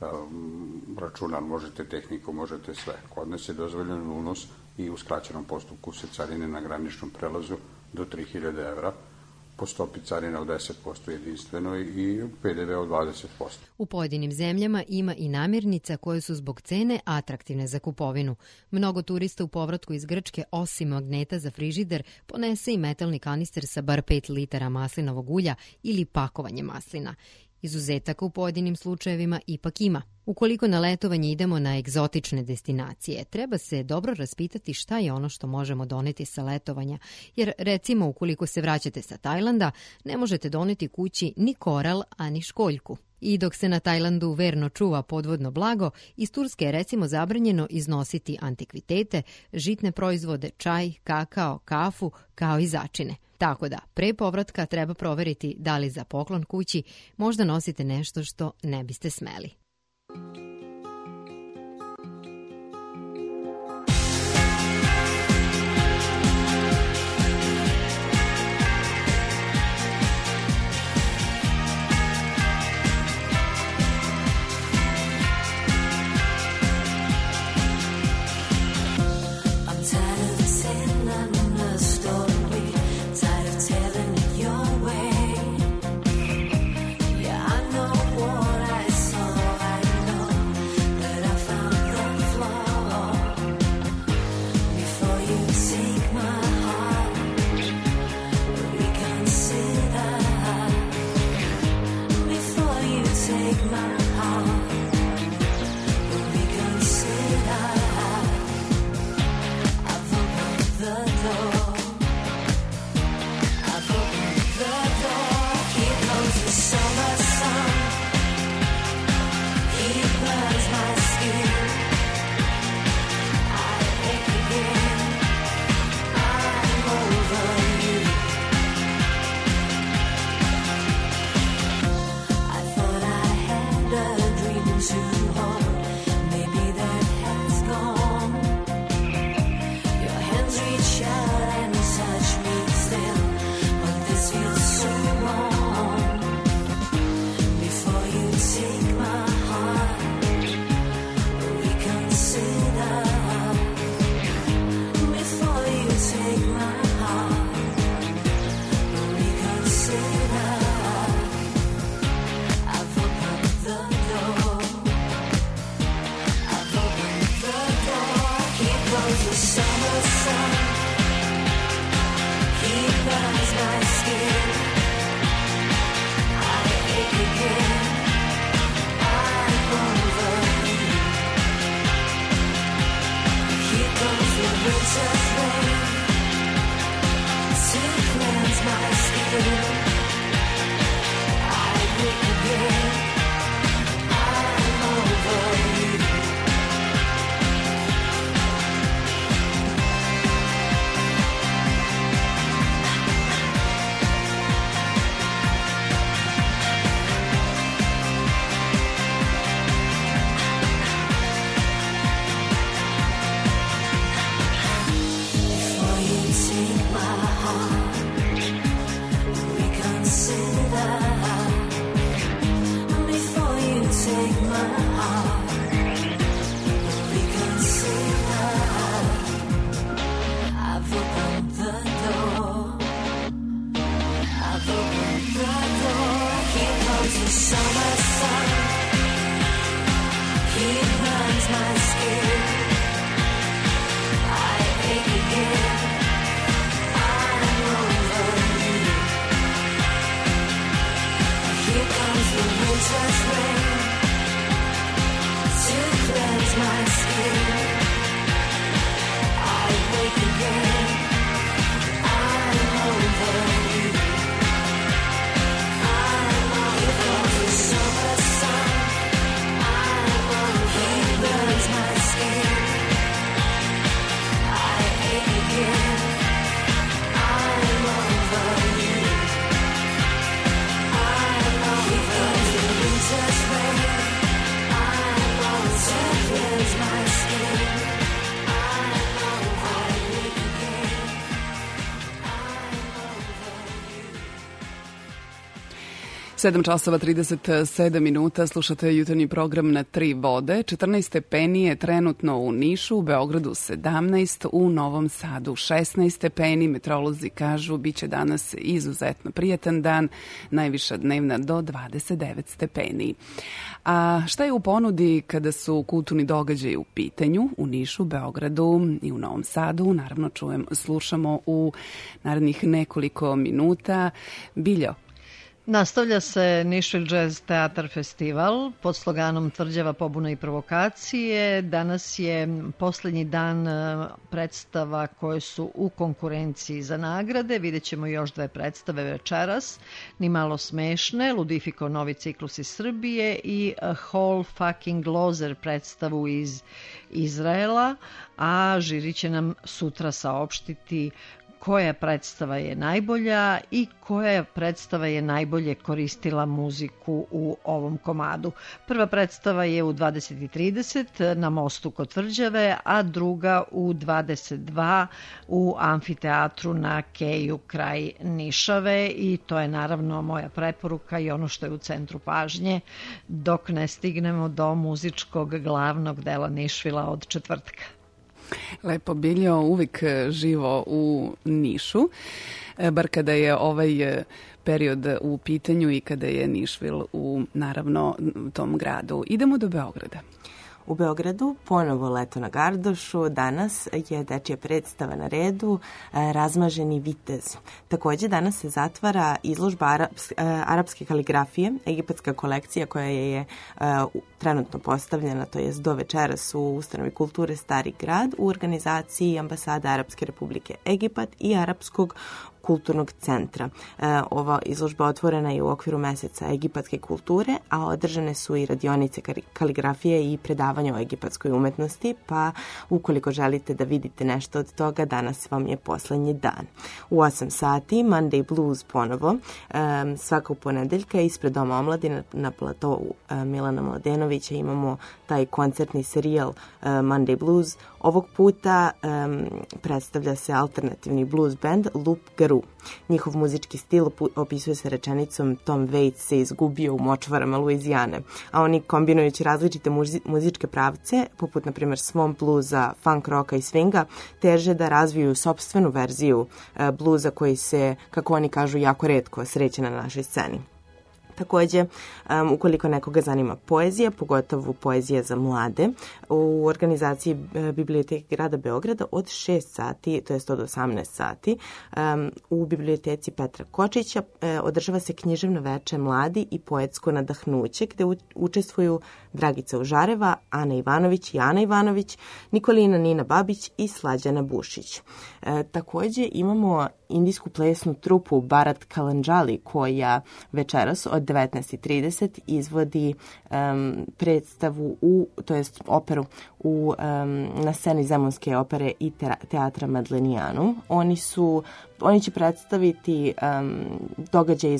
Y: računar, možete tehniku, možete sve. Kod nas je dozvoljen unos i u skraćenom postupku se carine na graničnom prelazu do 3000 evra, po stopi carina od 10% jedinstveno i PDV od 20%.
D: U pojedinim zemljama ima i namirnica koje su zbog cene atraktivne za kupovinu. Mnogo turista u povratku iz Grčke osim magneta za frižider ponese i metalni kanister sa bar 5 litara maslinovog ulja ili pakovanje maslina. Izuzetaka u pojedinim slučajevima ipak ima. Ukoliko na letovanje idemo na egzotične destinacije, treba se dobro raspitati šta je ono što možemo doneti sa letovanja, jer recimo ukoliko se vraćate sa Tajlanda, ne možete doneti kući ni koral, a ni školjku. I dok se na Tajlandu verno čuva podvodno blago, iz Turske je recimo zabranjeno iznositi antikvitete, žitne proizvode, čaj, kakao, kafu, kao i začine. Tako da, pre povratka treba proveriti da li za poklon kući možda nosite nešto što ne biste smeli.
Q: Yeah, I know what I saw.
E: 7:37, slušate jutarnji program na 3 vode. 14 stepeni je trenutno u Nišu, u Beogradu 17, u Novom Sadu 16 stepeni. Meteorolozi kažu bit će danas izuzetno prijatan dan, najviša dnevna do 29 stepeni. A šta je u ponudi kada su kulturni događaji u pitanju? U Nišu, Beogradu i u Novom Sadu, naravno slušamo u narednih nekoliko minuta. Biljo.
G: Nastavlja se Nišvil Jazz Teatar Festival pod sloganom Tvrđava, pobuna i provokacije. Danas je poslednji dan predstava koje su u konkurenciji za nagrade. Vidjet ćemo još 2 predstave večeras. Ni malo smešne, Ludifiko, novi ciklus iz Srbije i Whole Fucking Loser predstavu iz Izraela, a žiri će nam sutra saopštiti koja predstava je najbolja i koja predstava je najbolje koristila muziku u ovom komadu. Prva predstava je u 20:30 na mostu kod Tvrđave, a druga u 22 u amfiteatru na Keju kraj Nišave, i to je naravno moja preporuka i ono što je u centru pažnje dok ne stignemo do muzičkog glavnog dela Nišvila od četvrtka.
E: Lepo, Biljo, uvijek živo u Nišu, bar kada je ovaj period u pitanju i kada je Nišvil u, naravno, tom gradu. Idemo do Beograda.
F: U Beogradu ponovo Leto na Gardošu, danas je dečija predstava na redu Razmaženi vitez. Takođe danas se zatvara izložba arapske kaligrafije, egipatska kolekcija koja je trenutno postavljena, to jest do večeras u ustanovi kulture Stari grad u organizaciji Ambasade Arapske Republike Egipat i Arapskog kulturnog centra. Ova izložba otvorena je u okviru meseca egipatske kulture, a održane su i radionice kaligrafije i predavanja o egipatskoj umetnosti, pa ukoliko želite da vidite nešto od toga, danas vam je poslednji dan. U 8 sati Monday Blues ponovo, svakog ponedeljka ispred Doma omladine na platovu Milana Mladenovića imamo taj koncertni serijal Monday Blues. Ovog puta predstavlja se alternativni blues band Loop Garou. Njihov muzički stil opisuje se rečenicom Tom Waits se izgubio u močvarama Luizijane, a oni kombinujući različite muzičke pravce, poput na primjer swamp bluza, funk rocka i swinga, teže da razviju sopstvenu verziju bluza koji se, kako oni kažu, jako retko sreće na našoj sceni. Takođe, ukoliko nekoga zanima poezija, pogotovo poezija za mlade, u organizaciji Biblioteke grada Beograda od 6 sati, to je od 18 sati, u Biblioteci Petra Kočića održava se književno veče Mladi i poetsko nadahnuće, gde učestvuju Dragica Užareva, Ana Ivanović i Ana Ivanović, Nikolina Nina Babić i Slađana Bušić. Takođe imamo indijsku plesnu trupu Bharat Kalanjali koja večeras od 19:30 izvodi predstavu, to jest operu na sceni Zemunske opere i teatra Madlenijanu. Oni će predstaviti događaj iz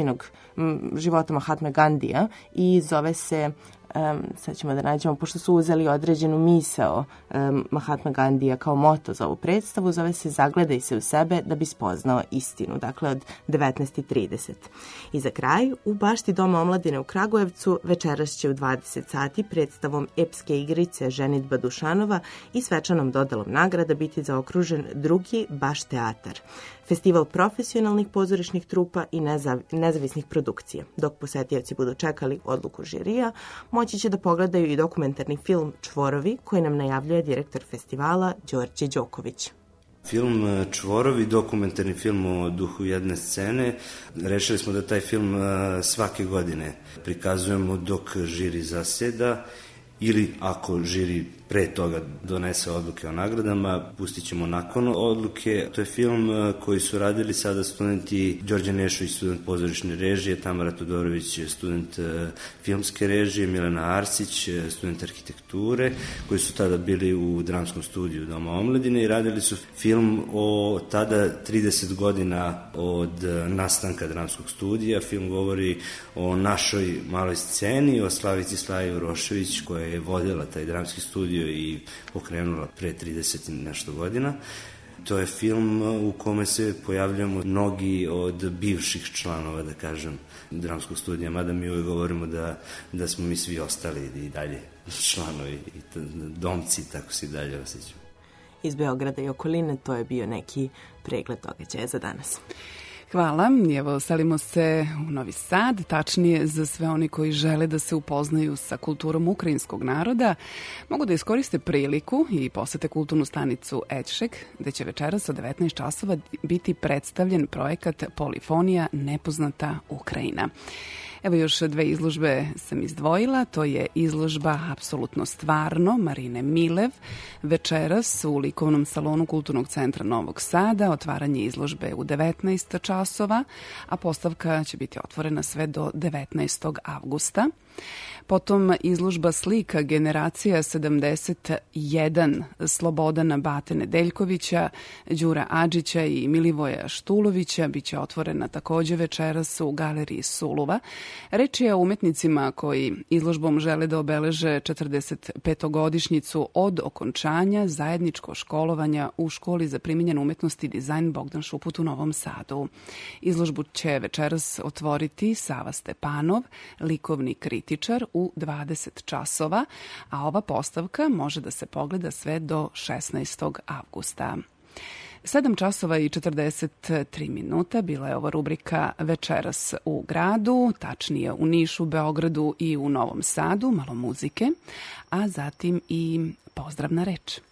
F: života Mahatme Gandija i zove se, sad ćemo da nađemo, pošto su uzeli određenu misao Mahatma Gandija kao moto za ovu predstavu, zove se Zagledaj se u sebe da bi spoznao istinu, dakle od 19:30. I za kraj, u bašti Doma omladine u Kragujevcu večeras će u 20 sati predstavom epske igrice Ženidba Dušanova i svečanom dodelom nagrada biti zaokružen drugi Baš teatar, festival profesionalnih pozorišnih trupa i nezavisnih produkcija. Dok posetioci budu čekali odluku žirija, moći će da pogledaju i dokumentarni film Čvorovi koji nam najavljuje direktor festivala Đorđe Đoković.
C: Film Čvorovi, dokumentarni film o duhu jedne scene. Rešili smo da taj film svake godine prikazujemo dok žiri zaseda ili ako žiri pre toga donese odluke o nagradama, pustit ćemo nakon odluke. To je film koji su radili sada studenti Đorđe Nešović, student pozorišne režije, Tamara Todorović, student filmske režije, Milena Arsić, student arhitekture, koji su tada bili u dramskom studiju Doma omladine i radili su film o tada 30 godina od nastanka dramskog studija. Film govori o našoj maloj sceni, o Slavici Slaji Urošević koja je vodila taj dramski studio i pokrenula pre 30 i nešto godina. To je film u kome se pojavljamo mnogi od bivših članova, da kažem, dramskog studija, mada mi uvijek govorimo da smo mi svi ostali i dalje članovi i domci, tako se i dalje osjećamo.
F: Iz Beograda i okoline to je bio neki pregled događaja za danas.
E: Hvala. Evo, selimo se u Novi Sad, tačnije za sve oni koji žele da se upoznaju sa kulturom ukrajinskog naroda. Mogu da iskoriste priliku i posete kulturnu stanicu Ećšek, gde će večeras od 19 časova biti predstavljen projekat Polifonija Nepoznata Ukrajina. Evo još dve izložbe sam izdvojila, to je izložba Apsolutno stvarno Marine Milev, večeras u likovnom salonu Kulturnog centra Novog Sada, otvaranje izložbe u 19 časova, a postavka će biti otvorena sve do 19. avgusta. Potom izložba slika Generacija 71 Slobodana Bate Nedeljkovića, Đura Adžića i Milivoja Štulovića biće otvorena takođe večeras u galeriji Suluva. Reč je o umetnicima koji izložbom žele da obeleže 45-godišnjicu od okončanja zajedničkog školovanja u školi za primijenjenu umetnost i dizajn Bogdan Šuput u Novom Sadu. Izložbu će večeras otvoriti Sava Stepanov, likovni kritičar, u 20 časova, a ova postavka može da se pogleda sve do 16. avgusta. 7 časova i 43 minuta bila je ova rubrika Večeras u gradu, tačnije u Nišu, Beogradu i u Novom Sadu, malo muzike, a zatim i pozdravna reč.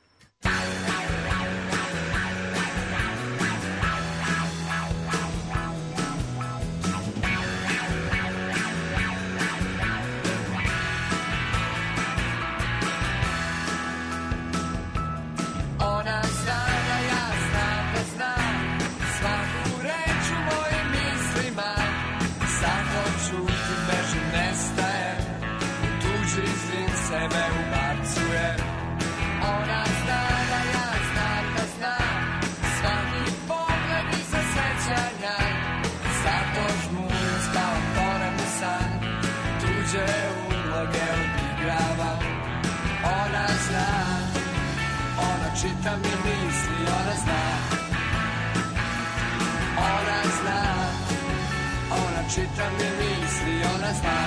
I: Čita mi misli, ona zna. Ona zna. Ona čita mi misli, ona zna.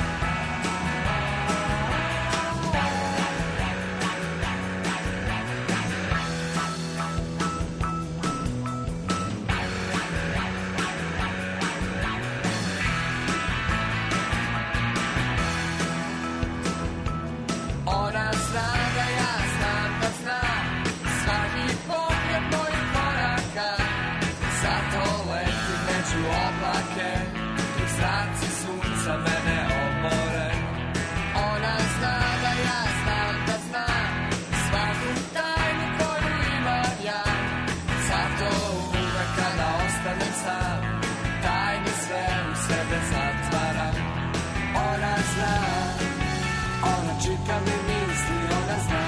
I: Ona zna da ja znam da zna svaki pogled mojih koraka. Zato letim među oblake, dok zraci sunca mene obore. Ona zna da ja znam da zna svaku tajnu koju imam ja. Zato uvek kada ostanem sam, tajni sve u sebe zatvaram. Ona zna, ona čita mi misli, ona zna.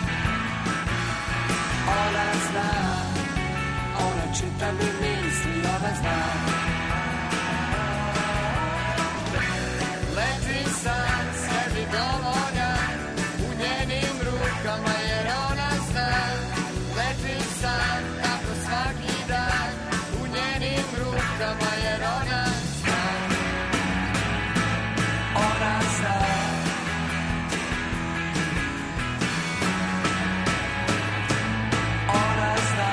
I: Ona zna, ona čita mi misli, ona zna. Letim sam sebi dovoljan u njenim rukama jer ona zna. Letim sam tako svaki dan u njenim rukama jer ona zna. Ona zna. Ona zna,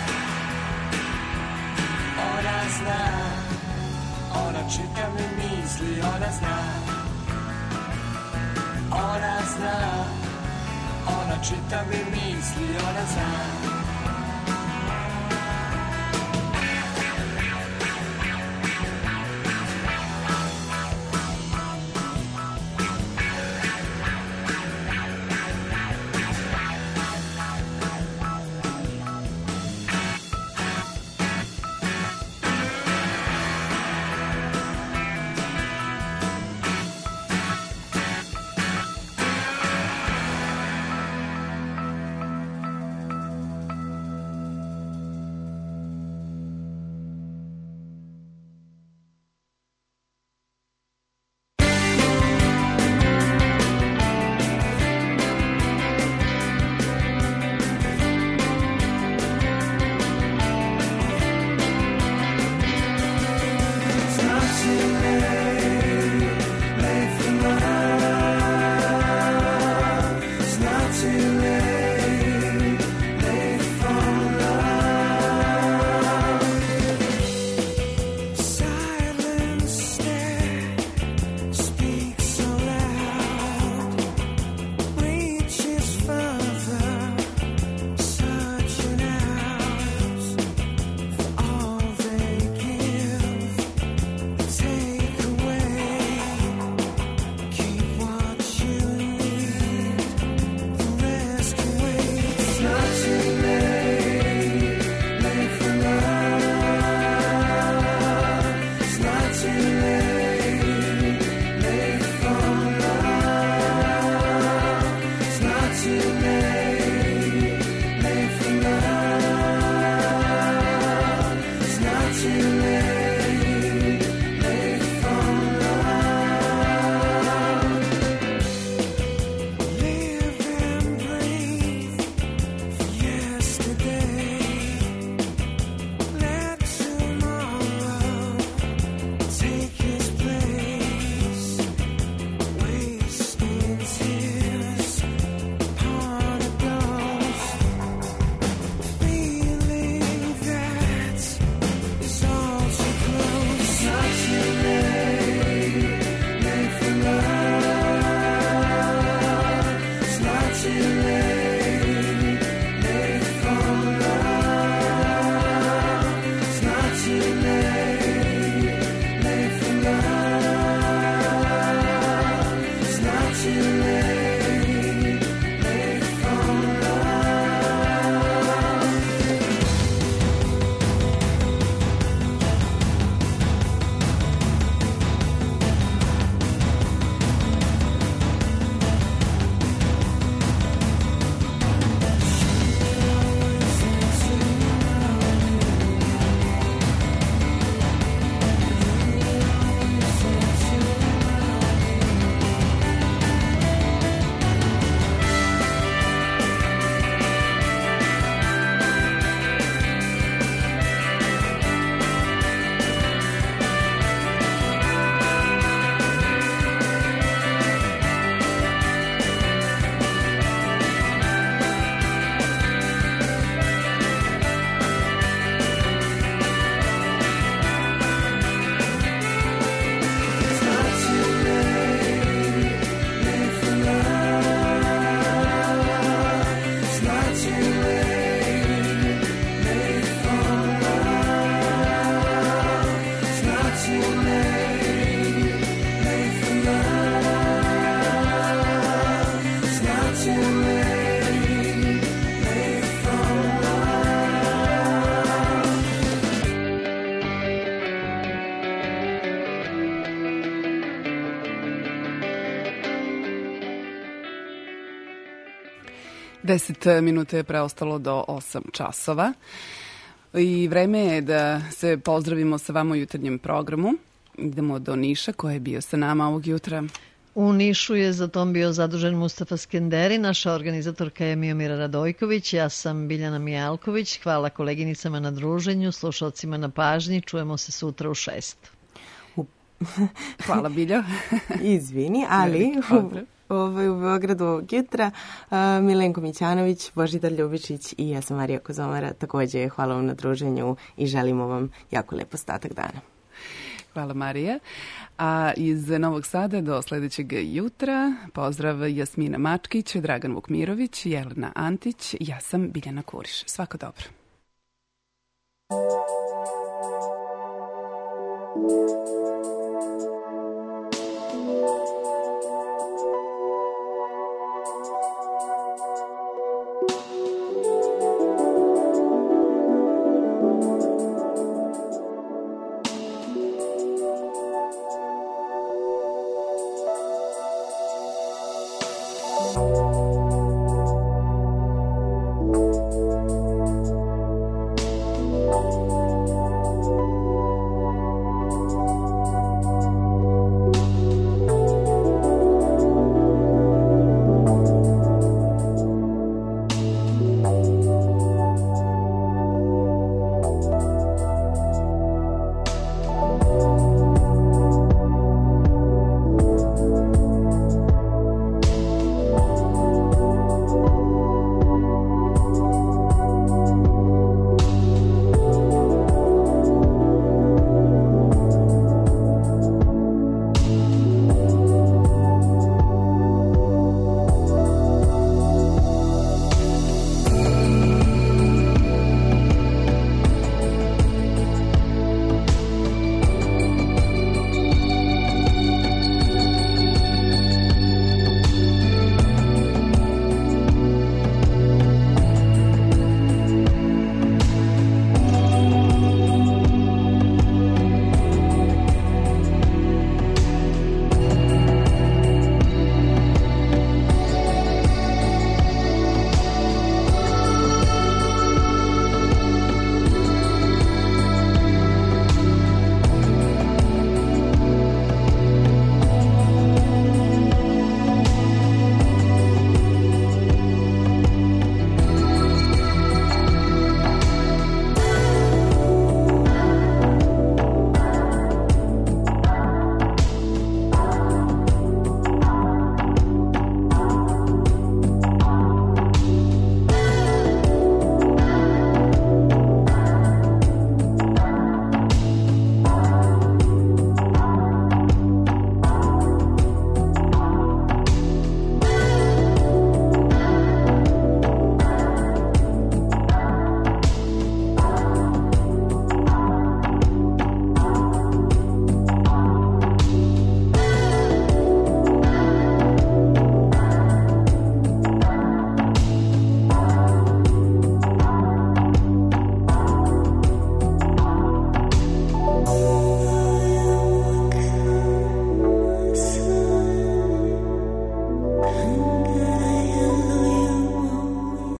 I: ona zna, ona čita mi misli, ona zna. Ona zna, ona čita mi misli, ona zna.
E: 10 minuta je preostalo do 8 časova i vreme je da se pozdravimo sa vama u jutarnjem programu. Idemo do Niša, ko je bio sa nama ovog jutra.
G: U Nišu je za tom bio zadužen Mustafa Skenderi, naša organizatorka je Miomira Radojković, ja sam Biljana Mijalković. Hvala koleginicama na druženju, slušalcima na pažnji, čujemo se sutra u 6.
E: Hvala Biljo.
F: Izvini, ali u Beogradu ovog jutra Milenko Mićanović, Božidar Ljubičić i ja sam Marija Kozomara. Takođe hvala vam na druženju i želimo vam jako lep ostatak dana.
E: Hvala Marija. A iz Novog Sada do sledećeg jutra pozdrav Jasmina Mačkić, Dragan Vukmirović, Jelena Antić, ja sam Biljana Kuriš. Svako dobro.